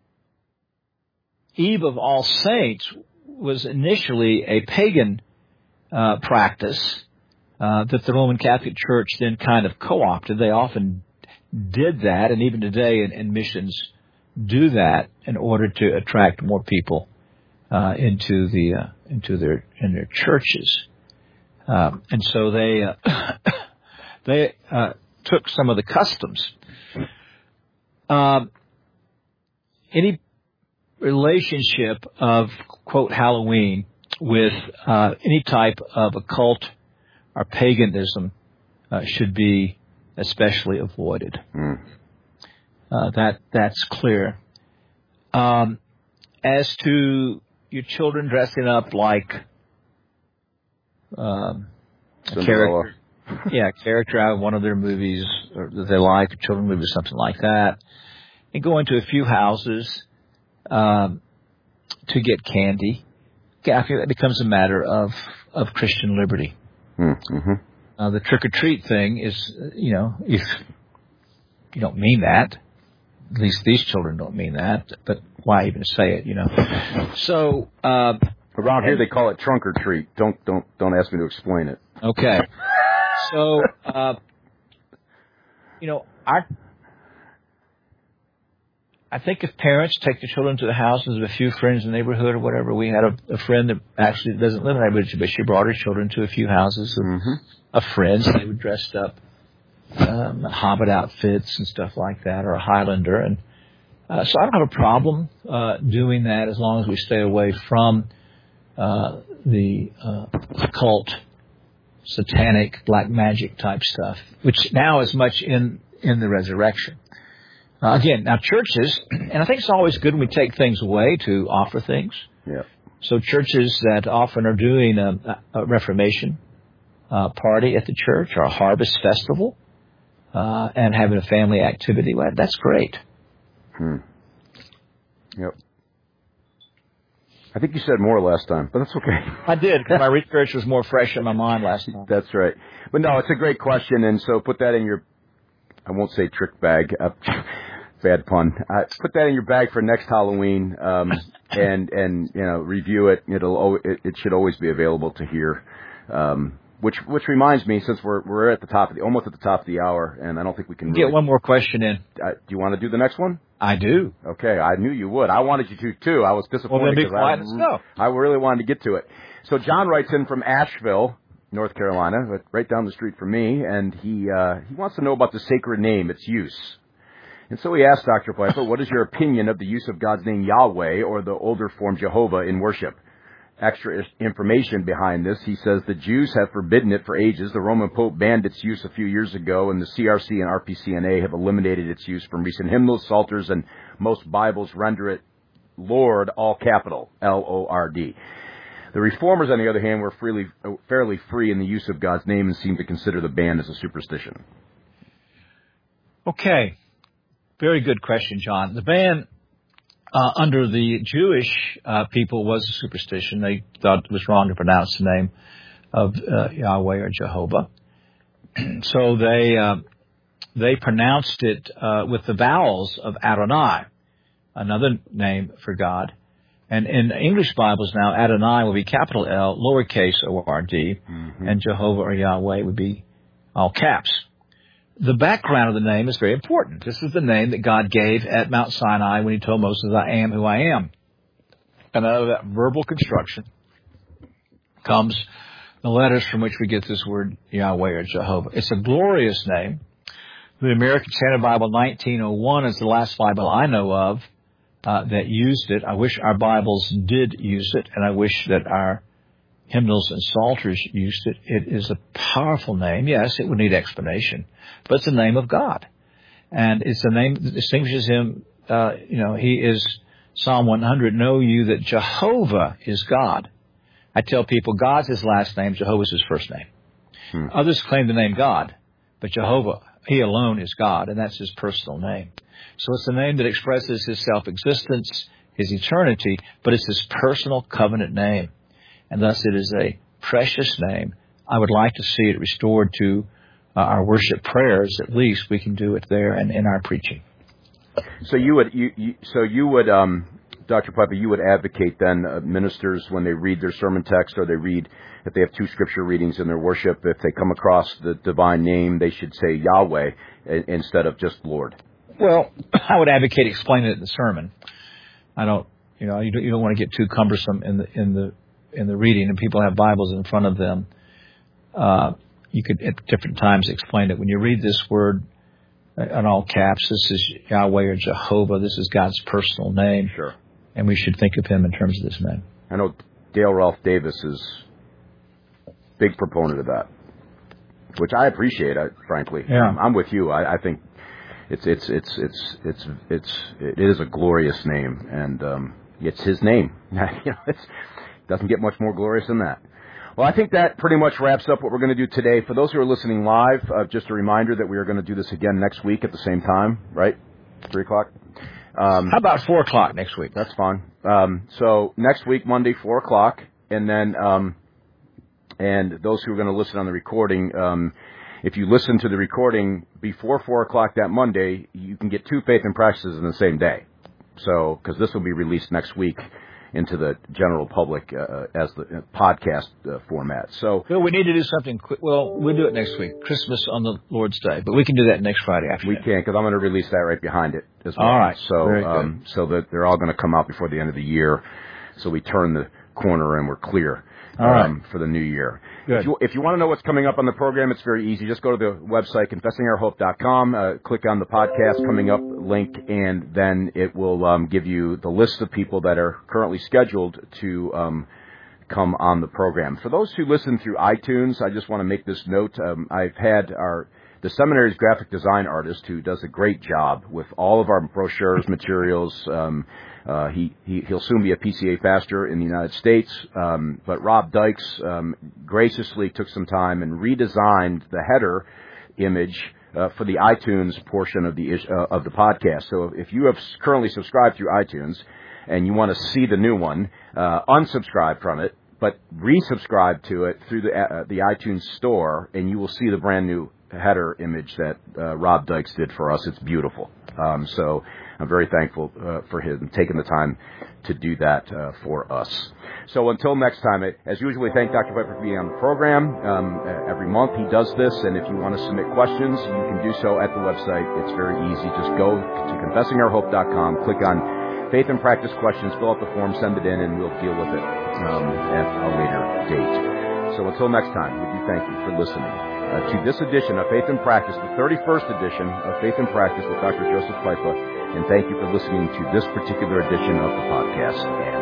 [SPEAKER 2] Eve of All Saints was initially a pagan uh, practice uh, that the Roman Catholic Church then kind of co-opted. They often did that, and even today in, in missions do that in order to attract more people uh, into the uh, into their in their churches, um, and so they uh, they uh, took some of the customs. Um, any relationship of quote Halloween with uh, any type of occult or paganism uh, should be especially avoided.
[SPEAKER 1] Mm.
[SPEAKER 2] Uh, that that's clear. Um, as to your children dressing up like um, a character, yeah, a character out of one of their movies or that they like, a children's movie, something like that, and going to a few houses um, to get candy, I think that becomes a matter of of Christian liberty.
[SPEAKER 1] Mm-hmm.
[SPEAKER 2] Uh, the trick-or-treat thing is, you know, if you don't mean that, at least these children don't mean that, but why even say it, you know? So, uh,
[SPEAKER 1] around here they call it trunk or treat. Don't, don't, don't ask me to explain it.
[SPEAKER 2] Okay. So, uh, you know, our, I think if parents take the children to the houses of a few friends in the neighborhood or whatever, we had a, a friend that actually doesn't live in the neighborhood, but she brought her children to a few houses of,
[SPEAKER 1] mm-hmm.
[SPEAKER 2] of friends. They were dressed up, um, Hobbit outfits and stuff like that, or a Highlander. And uh, so I don't have a problem uh, doing that as long as we stay away from uh, the uh, occult, satanic, black magic type stuff, which now is much in, in the resurrection. Uh, again, now churches, and I think it's always good when we take things away to offer things.
[SPEAKER 1] Yeah.
[SPEAKER 2] So churches that often are doing a, a Reformation uh, party at the church or a harvest festival uh, and having a family activity, well, that's great.
[SPEAKER 1] Hmm. Yep. I think you said more last time, but that's okay.
[SPEAKER 2] I did, because my research was more fresh in my mind last time.
[SPEAKER 1] That's right. But no, it's a great question, and so put that in your, I won't say trick bag, uh, bad pun. Uh, put that in your bag for next Halloween, um, and, and, you know, review it. It'll, it, it should always be available to hear. Um, which, which reminds me, since we're, we're at the top of the, almost at the top of the hour, and I don't think we can
[SPEAKER 2] Get
[SPEAKER 1] really,
[SPEAKER 2] one more question in.
[SPEAKER 1] Uh, do you want to do the next one?
[SPEAKER 2] I do.
[SPEAKER 1] Okay, I knew you would. I wanted you to, too. I was disappointed.
[SPEAKER 2] Well, then be
[SPEAKER 1] because
[SPEAKER 2] quiet
[SPEAKER 1] I,
[SPEAKER 2] and go.
[SPEAKER 1] I really wanted to get to it. So John writes in from Asheville, North Carolina, right down the street from me, and he uh, he wants to know about the sacred name, its use. And so he asked Doctor Piper, what is your opinion of the use of God's name Yahweh, or the older form Jehovah, in worship? Extra information behind this, he says the Jews have forbidden it for ages. The Roman Pope banned its use a few years ago, and the C R C and R P C N A have eliminated its use from recent hymnals, psalters, and most Bibles render it Lord, all capital, L O R D. The Reformers, on the other hand, were freely, fairly free in the use of God's name and seem to consider the ban as a superstition.
[SPEAKER 2] Okay. Very good question, John. The ban uh, under the Jewish uh, people was a superstition. They thought it was wrong to pronounce the name of uh, Yahweh or Jehovah. So they uh, they pronounced it uh, with the vowels of Adonai, another name for God. And in English Bibles now, Adonai will be capital L, lowercase O R D, mm-hmm. and Jehovah or Yahweh would be all caps. The background of the name is very important. This is the name that God gave at Mount Sinai when he told Moses, I am who I am. And out of that verbal construction comes the letters from which we get this word Yahweh or Jehovah. It's a glorious name. The American Standard Bible nineteen oh one is the last Bible I know of uh, that used it. I wish our Bibles did use it, and I wish that our hymnals and psalters used it. It is a powerful name. Yes, it would need explanation, but it's the name of God. And it's a name that distinguishes him. Uh, you know, he is Psalm one hundred, know you that Jehovah is God. I tell people God's his last name, Jehovah's his first name. Hmm. Others claim the name God, but Jehovah, he alone is God, and that's his personal name. So it's a name that expresses his self-existence, his eternity, but it's his personal covenant name. And thus it is a precious name. I would like to see it restored to uh, our worship prayers. At least we can do it there and in our preaching.
[SPEAKER 1] So you would, you, you, so you would, um, Doctor Piper, you would advocate then uh, ministers when they read their sermon text, or they read, if they have two scripture readings in their worship, if they come across the divine name, they should say Yahweh instead of just Lord.
[SPEAKER 2] Well, I would advocate explaining it in the sermon. I don't, you know, you don't, you don't want to get too cumbersome in the in the in the reading, and people have Bibles in front of them. Uh, you could at different times explain it. When you read this word in all caps, this is Yahweh or Jehovah. This is God's personal name.
[SPEAKER 1] Sure.
[SPEAKER 2] And we should think of him in terms of this name.
[SPEAKER 1] I know Dale Ralph Davis is a big proponent of that, which I appreciate, I, frankly.
[SPEAKER 2] Yeah.
[SPEAKER 1] I'm, I'm with you. I, I think it's it's it's it's it's it's it is a glorious name, and um, it's his name. you know, it's doesn't get much more glorious than that. Well, I think that pretty much wraps up what we're going to do today. For those who are listening live, uh, just a reminder that we are going to do this again next week at the same time, right? Three o'clock.
[SPEAKER 2] Um, How about four o'clock next week?
[SPEAKER 1] That's fine. Um, so next week, Monday, four o'clock, and then um, and those who are going to listen on the recording, um, if you listen to the recording before four o'clock that Monday, you can get two Faith and Practices in the same day. So because this will be released next week into the general public uh, as the uh, podcast uh, format. So,
[SPEAKER 2] well, we need to do something quick. Well, we'll do it next week, Christmas on the Lord's Day, but we can do that next Friday afternoon.
[SPEAKER 1] We can, because I'm going to release that right behind it as well.
[SPEAKER 2] All right.
[SPEAKER 1] So,
[SPEAKER 2] Very
[SPEAKER 1] um,
[SPEAKER 2] good.
[SPEAKER 1] so that they're all going to come out before the end of the year. So we turn the corner and we're clear
[SPEAKER 2] all right.
[SPEAKER 1] um, for the new year.
[SPEAKER 2] Good.
[SPEAKER 1] If you, if you want to know what's coming up on the program, it's very easy. Just go to the website, confessing our hope dot com, uh, click on the podcast coming up link, and then it will um, give you the list of people that are currently scheduled to um, come on the program. For those who listen through iTunes, I just want to make this note. Um, I've had our the seminary's graphic design artist who does a great job with all of our brochures, materials. Um, uh, he, he, he'll soon be a P C A faster in the United States. Um, but Rob Dykes um, graciously took some time and redesigned the header image uh, for the iTunes portion of the uh, of the podcast. So if you have currently subscribed through iTunes and you want to see the new one, uh, unsubscribe from it, but resubscribe to it through the uh, the iTunes store, and you will see the brand new header image that uh, Rob Dykes did for us. It's beautiful. Um, so I'm very thankful uh, for him taking the time to do that uh, for us. So until next time, as usual, thank Doctor Piper for being on the program. Um, every month he does this, and if you want to submit questions, you can do so at the website. It's very easy. Just go to confessing our hope dot com, click on Faith and Practice Questions, fill out the form, send it in, and we'll deal with it um, at a later date. So until next time, we do thank you for listening uh, to this edition of Faith and Practice, the thirty-first edition of Faith and Practice with Doctor Joseph Piper, and thank you for listening to this particular edition of the podcast.